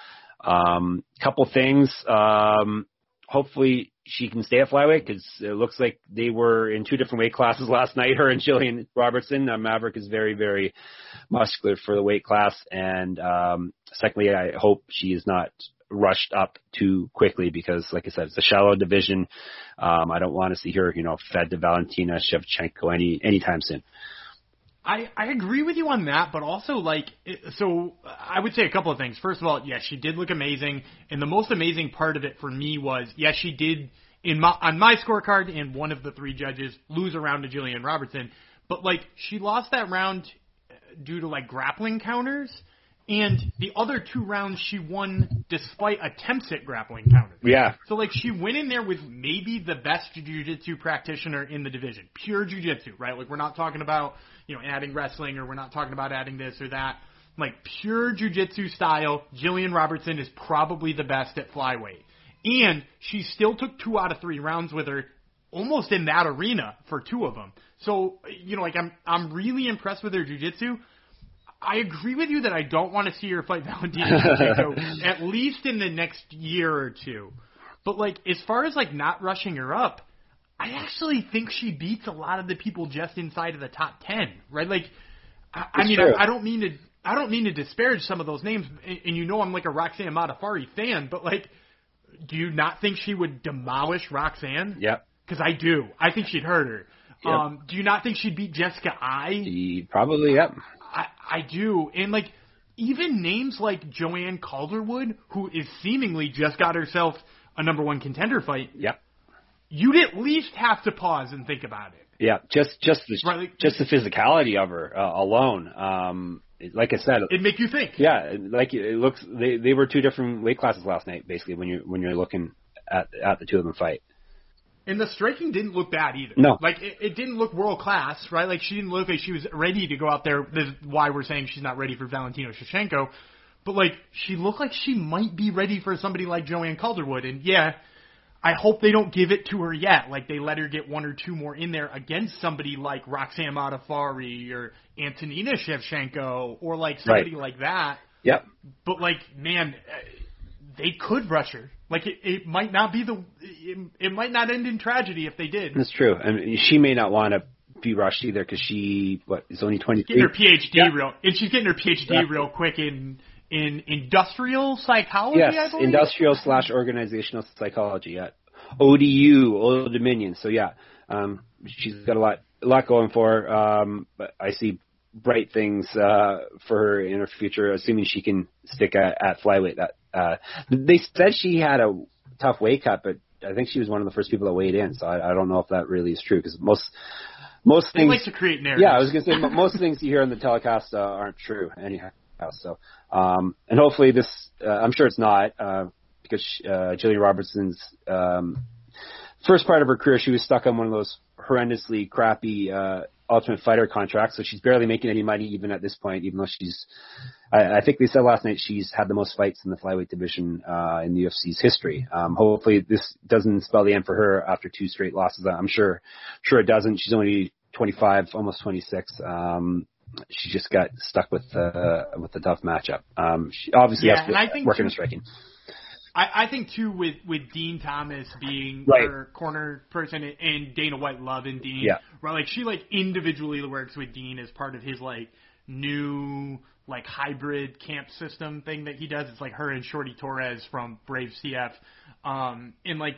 Um, couple things. Um, hopefully she can stay at flyweight because it looks like they were in two different weight classes last night, her and Jillian Robertson. Uh, Maverick is very, very muscular for the weight class. And um, secondly, I hope she is not rushed up too quickly because, like I said, it's a shallow division. Um, I don't want to see her, you know, fed to Valentina Shevchenko any anytime soon. I, I agree with you on that, but also, like, it, so I would say a couple of things. First of all, yes, she did look amazing, and the most amazing part of it for me was, yes, she did, in my, on my scorecard, and one of the three judges, lose a round to Jillian Robertson, but, like, she lost that round due to, like, grappling counters, and the other two rounds she won despite attempts at grappling counters. Yeah. So, like, she went in there with maybe the best jiu-jitsu practitioner in the division. Pure jiu-jitsu, right? Like, we're not talking about, you know, adding wrestling or we're not talking about adding this or that. Like, pure jiu-jitsu style, Jillian Robertson is probably the best at flyweight. And she still took two out of three rounds with her almost in that arena for two of them. So, you know, like, I'm I'm really impressed with her jiu-jitsu. I agree with you that I don't want to see her fight Valentina Shevchenko at least in the next year or two. But, like, as far as, like, not rushing her up, I actually think she beats a lot of the people just inside of the top ten, right? Like, I, I mean, I, I don't mean to, I don't mean to disparage some of those names, and, and you know I'm like a Roxanne Modafferi fan, but, like, do you not think she would demolish Roxanne? Yep. Because I do. I think she'd hurt her. Yep. Um, do you not think she'd beat Jessica Ai? Probably, yep. I, I do. And, like, even names like Joanne Calderwood, who is seemingly just got herself a number one contender fight. Yep. You'd at least have to pause and think about it. Yeah, just just the right, like, just the physicality of her uh, alone. Um, like I said, it'd make you think. Yeah, like it looks. They they were two different weight classes last night, basically. When you when you're looking at at the two of them fight. And the striking didn't look bad either. No. Like, it, it didn't look world class, right? Like, she didn't look like she was ready to go out there. This is why we're saying she's not ready for Valentina Shevchenko. but like she looked like she might be ready for somebody like Joanne Calderwood. And yeah, I hope they don't give it to her yet. Like they let her get one or two more in there against somebody like Roxanne Modafferi or Antonina Shevchenko or like somebody right. like that. Yep. But like, man, they could rush her. Like it, it might not be the, it, it might not end in tragedy if they did. That's true. And she may not want to be rushed either because she, what, is only twenty-three? Getting her P H D yeah. real, and she's getting her P H D yeah. real quick in in industrial psychology. Yes, I believe? industrial slash organizational psychology at O D U, Old Dominion. So yeah, um, she's got a lot a lot going for her. Um, but I see bright things uh, for her in her future, assuming she can stick at, at flyweight. That uh, they said she had a tough weight cut, but I think she was one of the first people that weighed in. So I, I don't know if that really is true because most. Most things they like to create narratives. Yeah, I was going to say most things you hear on the telecast uh, aren't true anyhow. So, um, and hopefully this, uh, I'm sure it's not, uh, because uh, Jillian Robertson's um, first part of her career, she was stuck on one of those horrendously crappy uh, Ultimate Fighter contracts, so she's barely making any money even at this point, even though she's, I, I think they said last night she's had the most fights in the flyweight division uh, in the U F C's history. Um, hopefully this doesn't spell the end for her after two straight losses. I'm sure, sure it doesn't. She's only twenty-five, almost twenty-six. Um, she just got stuck with uh, with the tough matchup. Um, she obviously yeah, has to and I think work too, in the striking. I, I think too with, with Dean Thomas being right. her corner person and Dana White loving Dean, yeah. right? Like she like individually works with Dean as part of his like new like hybrid camp system thing that he does. It's like her and Shorty Torres from Brave C F, um, and like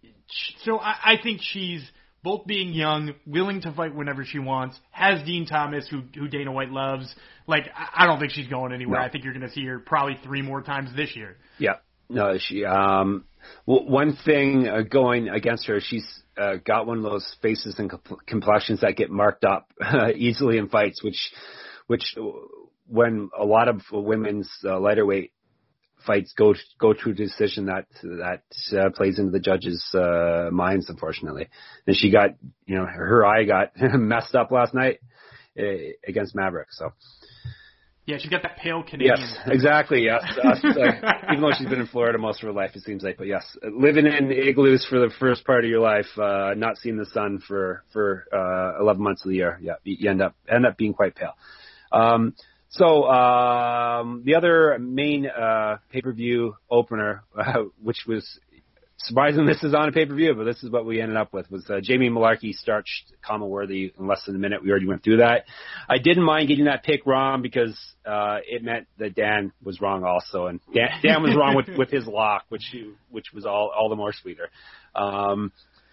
so I, I think she's both being young, willing to fight whenever she wants, has Dean Thomas, who who Dana White loves. Like I, I don't think she's going anywhere. No. I think you're going to see her probably three more times this year. Yeah. No, she. Um, well, one thing uh, going against her, she's uh, got one of those faces and compl- complexions that get marked up uh, easily in fights, which, which, when a lot of women's uh, lighter weight fights go go to a decision, that that uh, plays into the judges' uh, minds, unfortunately. And she got, you know, her, her eye got messed up last night uh, against Maverick. So. Yeah, she's got that pale Canadian. Yes, exactly, yes. Us, uh, even though she's been in Florida most of her life, it seems like. But yes, living in igloos for the first part of your life, uh, not seeing the sun for, for uh, eleven months of the year, yeah, you end up end up being quite pale. Um, so um, the other main uh, pay-per-view opener, uh, which was surprising this is on a pay-per-view, but this is what we ended up with, was uh, Jamie Malarkey starched Kama Worthy in less than a minute. We already went through that. I didn't mind getting that pick wrong because uh, it meant that Dan was wrong also, and Dan, Dan was wrong with, with his lock, which which was all, all the more sweeter. Um,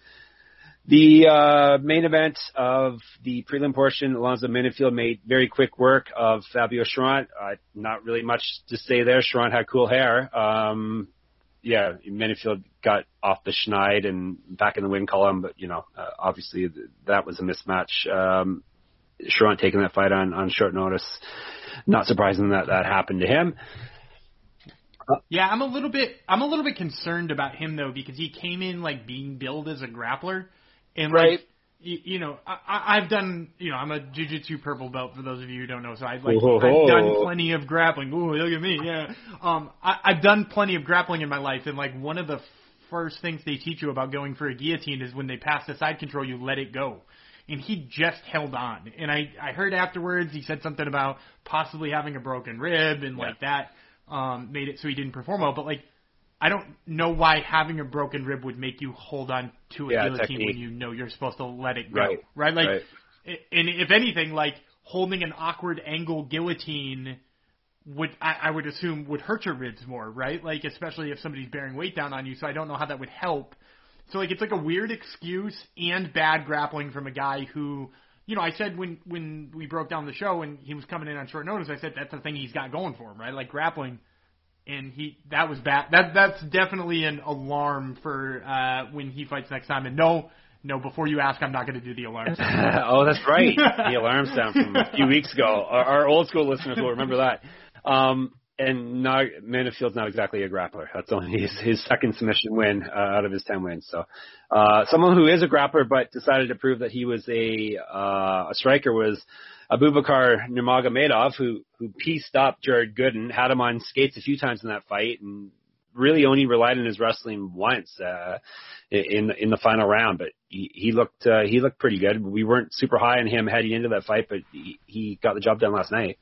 the uh, main event of the prelim portion, Alonzo Minifield made very quick work of Fabio Cherant. Uh, not really much to say there. Cherant had cool hair. Um, Yeah, Minifield got off the schneid and back in the win column, but, you know, uh, obviously th- that was a mismatch. Um, Cherant taking that fight on, on short notice. Not surprising that that happened to him. Uh, yeah, I'm a little bit I'm a little bit concerned about him, though, because he came in, like, being billed as a grappler. And, right. like, you, you know, I, I've done, you know, I'm a jiu-jitsu purple belt, for those of you who don't know, so I've, like, Whoa. I've done plenty of grappling. Ooh, look at me, yeah. Um, I, I've done plenty of grappling in my life, and, like, one of the first things they teach you about going for a guillotine is when they pass the side control, you let it go. And he just held on. And I, I heard afterwards he said something about possibly having a broken rib, and, yeah. like, that um, made it so he didn't perform well. But, like, I don't know why having a broken rib would make you hold on to a yeah, guillotine technique. when you know you're supposed to let it go, right? right? Like, right. and if anything, like holding an awkward angle guillotine would, I, I would assume, would hurt your ribs more, right? Like, especially if somebody's bearing weight down on you. So I don't know how that would help. So like, it's like a weird excuse and bad grappling from a guy who, you know, I said when when we broke down the show and he was coming in on short notice, I said that's the thing he's got going for him, right? Like grappling. And he, that was bad. That, that's definitely an alarm for, uh, when he fights next time. And no, no, before you ask, I'm not going to do the alarm sound. Oh, that's right. The alarm sound from a few weeks ago. Our, our old school listeners will remember that. Um, and not, Manafield's not exactly a grappler. That's only his, his second submission win uh, out of his ten wins. So, uh, someone who is a grappler but decided to prove that he was a uh, a striker was Abubakar Nurmagomedov, who who pieced up Jared Gooden, had him on skates a few times in that fight, and really only relied on his wrestling once uh, in in the final round. But he, he looked uh, he looked pretty good. We weren't super high on him heading into that fight, but he, he got the job done last night.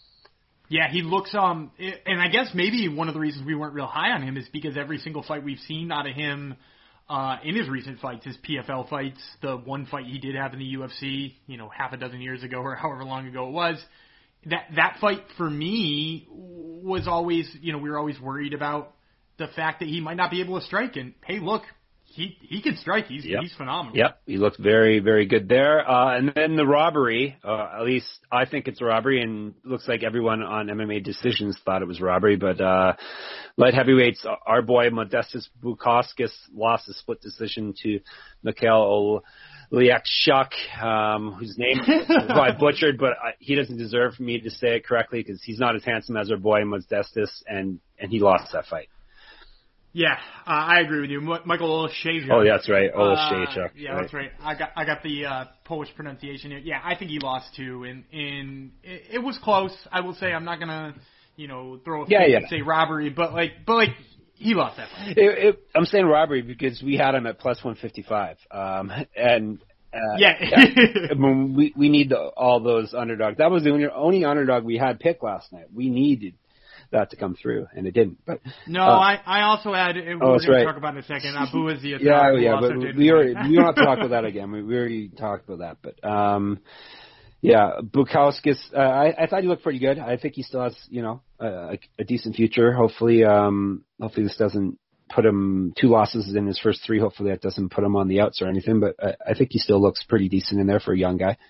Yeah, he looks, um, and I guess maybe one of the reasons we weren't real high on him is because every single fight we've seen out of him uh, in his recent fights, his P F L fights, the one fight he did have in the U F C, you know, half a dozen years ago or however long ago it was, that that fight for me was always, you know, we were always worried about the fact that he might not be able to strike. And hey, look, he he can strike. He's yep. he's phenomenal. Yep, he looked very, very good there. Uh, and then the robbery, uh, at least I think it's a robbery, and looks like everyone on M M A Decisions thought it was a robbery. But uh, light heavyweights, our boy Modestas Bukauskas lost a split decision to Mikhail Oleksiejczuk, um, whose name I butchered, but I, he doesn't deserve me to say it correctly because he's not as handsome as our boy Modestas, and, and he lost that fight. Yeah, uh, I agree with you. M- Michael Oleksiejczuk. Oh, that's right, Oleksiejczuk. Uh, yeah, right. That's right. I got I got the uh, Polish pronunciation here. Yeah, I think he lost too, and and it, it was close. I will say I'm not gonna, you know, throw a yeah, yeah. and say robbery, but like, but like he lost that fight. It, it, I'm saying robbery because we had him at plus one fifty-five, um, and. Uh, yeah, yeah. we we need the, all those underdogs. That was the only, only underdog we had picked last night. We needed that to come through, and it didn't. But no, uh, I, I also had. We're oh, going right. to talk about in a second. Abu is the yeah, yeah, also but didn't we already we don't have to talk about that again. We, we already talked about that, but um, yeah, Bukauskas. Uh, I I thought he looked pretty good. I think he still has you know a, a decent future. Hopefully, um, hopefully this doesn't put him two losses in his first three. Hopefully that doesn't put him on the outs or anything. But I, I think he still looks pretty decent in there for a young guy.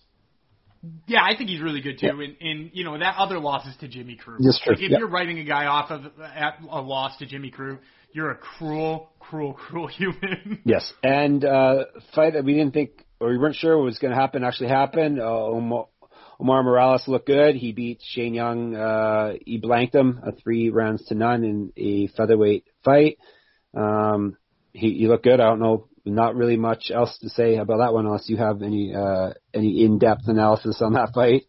Yeah, I think he's really good too. Yeah. And, and, you know, that other loss is to Jimmy Crute. That's true. Like, if yeah. you're writing a guy off of at a loss to Jimmy Crute, you're a cruel, cruel, cruel human. Yes. And uh fight that we didn't think, or we weren't sure was going to happen, actually happened. Uh, Omar, Omar Morales looked good. He beat Shane Young. Uh, he blanked him uh, three rounds to none in a featherweight fight. Um, he, he looked good. I don't know. Not really much else to say about that one unless you have any uh, any in-depth analysis on that fight.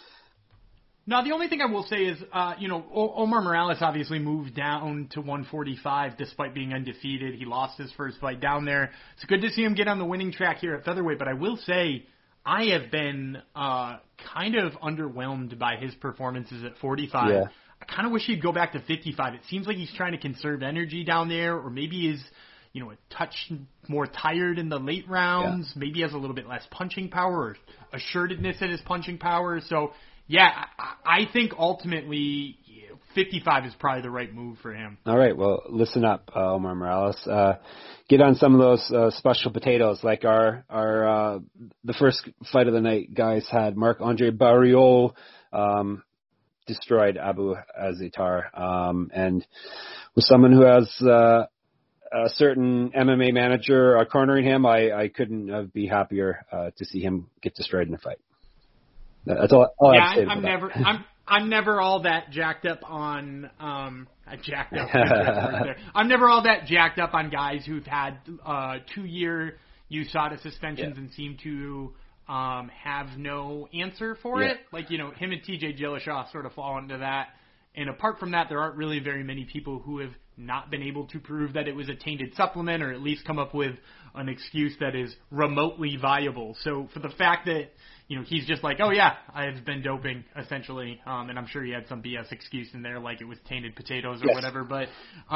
No, the only thing I will say is, uh, you know, o- Omar Morales obviously moved down to one forty-five despite being undefeated. He lost his first fight down there. It's good to see him get on the winning track here at featherweight, but I will say I have been uh, kind of underwhelmed by his performances at forty-five. Yeah. I kind of wish he'd go back to fifty-five. It seems like he's trying to conserve energy down there, or maybe he's, you know, a touch more tired in the late rounds. Yeah. Maybe he has a little bit less punching power or assuredness in his punching power. So, yeah, I, I think ultimately fifty-five is probably the right move for him. All right, well, listen up, uh, Omar Morales. Uh, get on some of those uh, special potatoes, like our our uh, the first fight of the night guys had. Marc-Andre Barriault um, destroyed Abu Azaitar, um, and with someone who has uh, a certain M M A manager uh, cornering him, I, I couldn't uh, be happier uh, to see him get destroyed in a fight. That's all, all yeah, I have to say I'm, I'm about never, that. I'm, I'm never all that jacked up on, um, I jacked up. there. I'm never all that jacked up on guys who've had uh, two-year U S A D A suspensions yeah. and seem to um, have no answer for yeah. it. Like, you know, him and T J Dillashaw sort of fall into that. And apart from that, there aren't really very many people who have not been able to prove that it was a tainted supplement, or at least come up with an excuse that is remotely viable. So for the fact that, you know, he's just like, oh yeah, I've been doping essentially, um, and I'm sure he had some B S excuse in there, like it was tainted potatoes or yes. whatever. But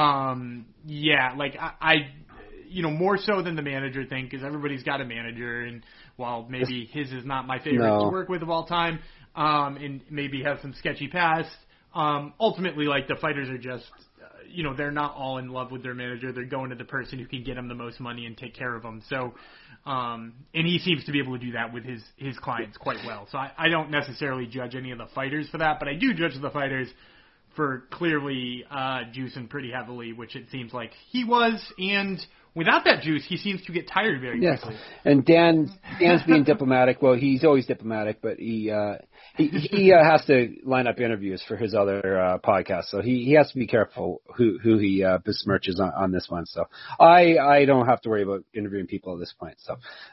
um, yeah, like I, I, you know, more so than the manager thing, because everybody's got a manager, and while maybe his is not my favorite no. to work with of all time, um, and maybe has some sketchy past. Um, ultimately, like, the fighters are just, uh, you know, they're not all in love with their manager. They're going to the person who can get them the most money and take care of them. So, um, and he seems to be able to do that with his, his clients quite well. So I, I don't necessarily judge any of the fighters for that, but I do judge the fighters for clearly uh, juicing pretty heavily, which it seems like he was, and without that juice, he seems to get tired very yes. quickly. And Dan, Dan's being diplomatic. Well, he's always diplomatic, but he uh, he, he uh, has to line up interviews for his other uh, podcast, so he, he has to be careful who who he uh, besmirches on, on this one. So I I don't have to worry about interviewing people at this point. So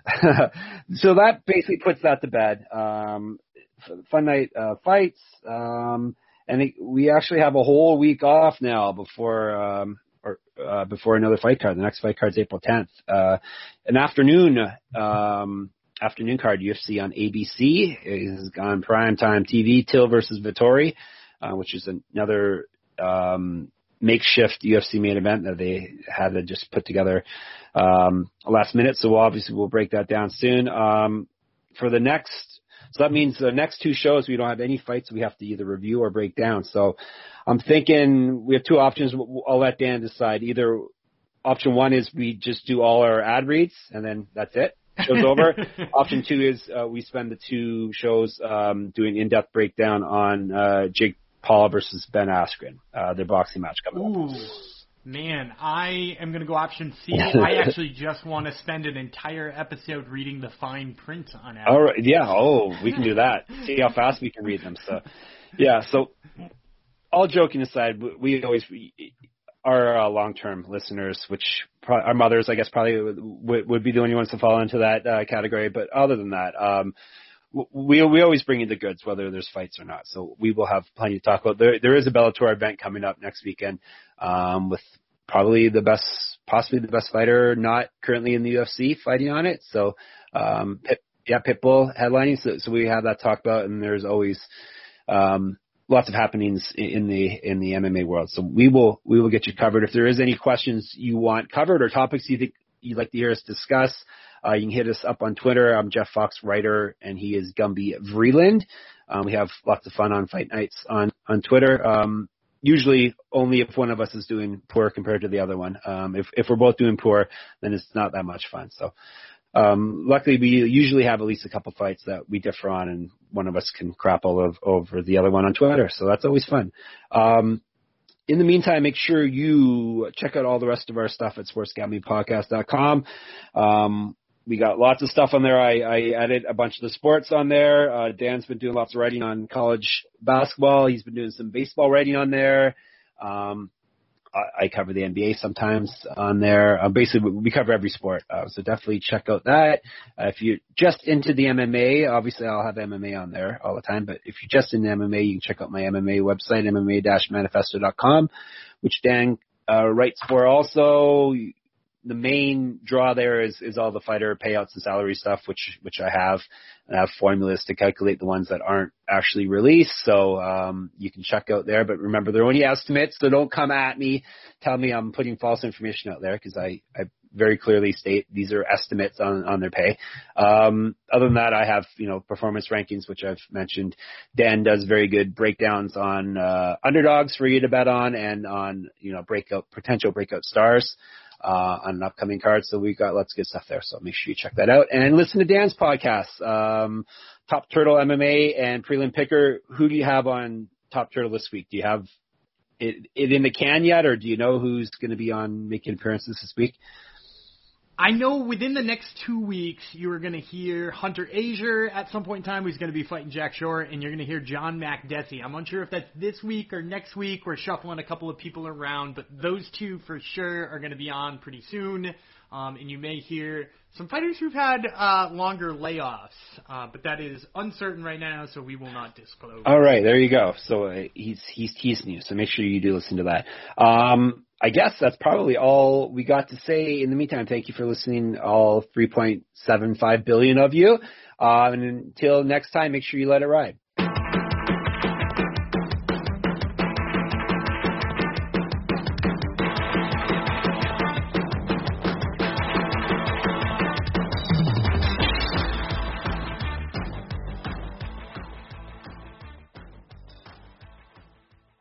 so that basically puts that to bed. Um, fun night uh, fights, um, and it, we actually have a whole week off now before. Um, Or, uh, before another fight card. The next fight card is April tenth. Uh, an afternoon, um, afternoon card, U F C on A B C is on primetime T V. Till versus Vettori, uh, which is another um, makeshift U F C main event that they had to just put together um, last minute. So obviously we'll break that down soon. Um, for the next, so that means the next two shows we don't have any fights we have to either review or break down. So I'm thinking we have two options. I'll let Dan decide. Either option one is we just do all our ad reads and then that's it. Show's over. Option two is uh, we spend the two shows um, doing in-depth breakdown on uh, Jake Paul versus Ben Askren, uh, their boxing match coming Ooh, up. Man, I am going to go option C. I actually just want to spend an entire episode reading the fine print on it. All right. Yeah. Oh, we can do that. See how fast we can read them. So, yeah. So, all joking aside, we always our uh, long-term listeners, which pro- our mothers, I guess, probably would, would be the only ones to fall into that uh, category. But other than that, um, we we always bring in the goods, whether there's fights or not. So we will have plenty to talk about. There there is a Bellator event coming up next weekend um, with probably the best, possibly the best fighter not currently in the U F C fighting on it. So um, Pit, yeah, Pitbull headlining. So, so we have that talked about, and there's always um, lots of happenings in the in the M M A world. So we will we will get you covered. If there is any questions you want covered or topics you think you'd like to hear us discuss, uh, you can hit us up on Twitter. I'm Jeff Fox Writer, and he is Gumby Vreeland. Um, we have lots of fun on fight nights on on Twitter. Um, usually only if one of us is doing poor compared to the other one. Um, if if we're both doing poor, then it's not that much fun. So. Um, luckily, we usually have at least a couple fights that we differ on, and one of us can crap all of, over the other one on Twitter. So that's always fun. Um, in the meantime, make sure you check out all the rest of our stuff at sports gambling podcast dot com. Um, we got lots of stuff on there. I, I added a bunch of the sports on there. Uh, Dan's been doing lots of writing on college basketball. He's been doing some baseball writing on there. Um, I cover the N B A sometimes on there. Uh, basically, we cover every sport, uh, so definitely check out that. Uh, if you're just into the M M A, obviously I'll have M M A on there all the time, but if you're just into M M A, you can check out my M M A website, M M A dash manifesto dot com, which Dan uh, writes for also. The main draw there is, is all the fighter payouts and salary stuff, which which I have. And I have formulas to calculate the ones that aren't actually released. So um, you can check out there. But remember, they're only estimates, so don't come at me, tell me I'm putting false information out there, because I, I very clearly state these are estimates on, on their pay. Um, other than that, I have, you know, performance rankings, which I've mentioned. Dan does very good breakdowns on uh, underdogs for you to bet on, and on, you know, breakout potential breakout stars. Uh, on an upcoming card. So we've got lots of good stuff there. So make sure you check that out and listen to Dan's podcast, um, Top Turtle M M A and Prelim Picker. Who do you have on Top Turtle this week? Do you have it, it in the can yet, or do you know who's going to be on making appearances this week? I know within the next two weeks you are going to hear Hunter Azure at some point in time, who's going to be fighting Jack Shore, and you're going to hear John Makdessi. I'm unsure if that's this week or next week. We're shuffling a couple of people around, but those two for sure are going to be on pretty soon. Um, and you may hear some fighters who've had uh, longer layoffs, uh, but that is uncertain right now, so we will not disclose. All right, there you go. So uh, he's he's teasing you, so make sure you do listen to that. Um, I guess that's probably all we got to say. In the meantime, thank you for listening, all three point seven five billion of you. Uh, and until next time, make sure you let it ride.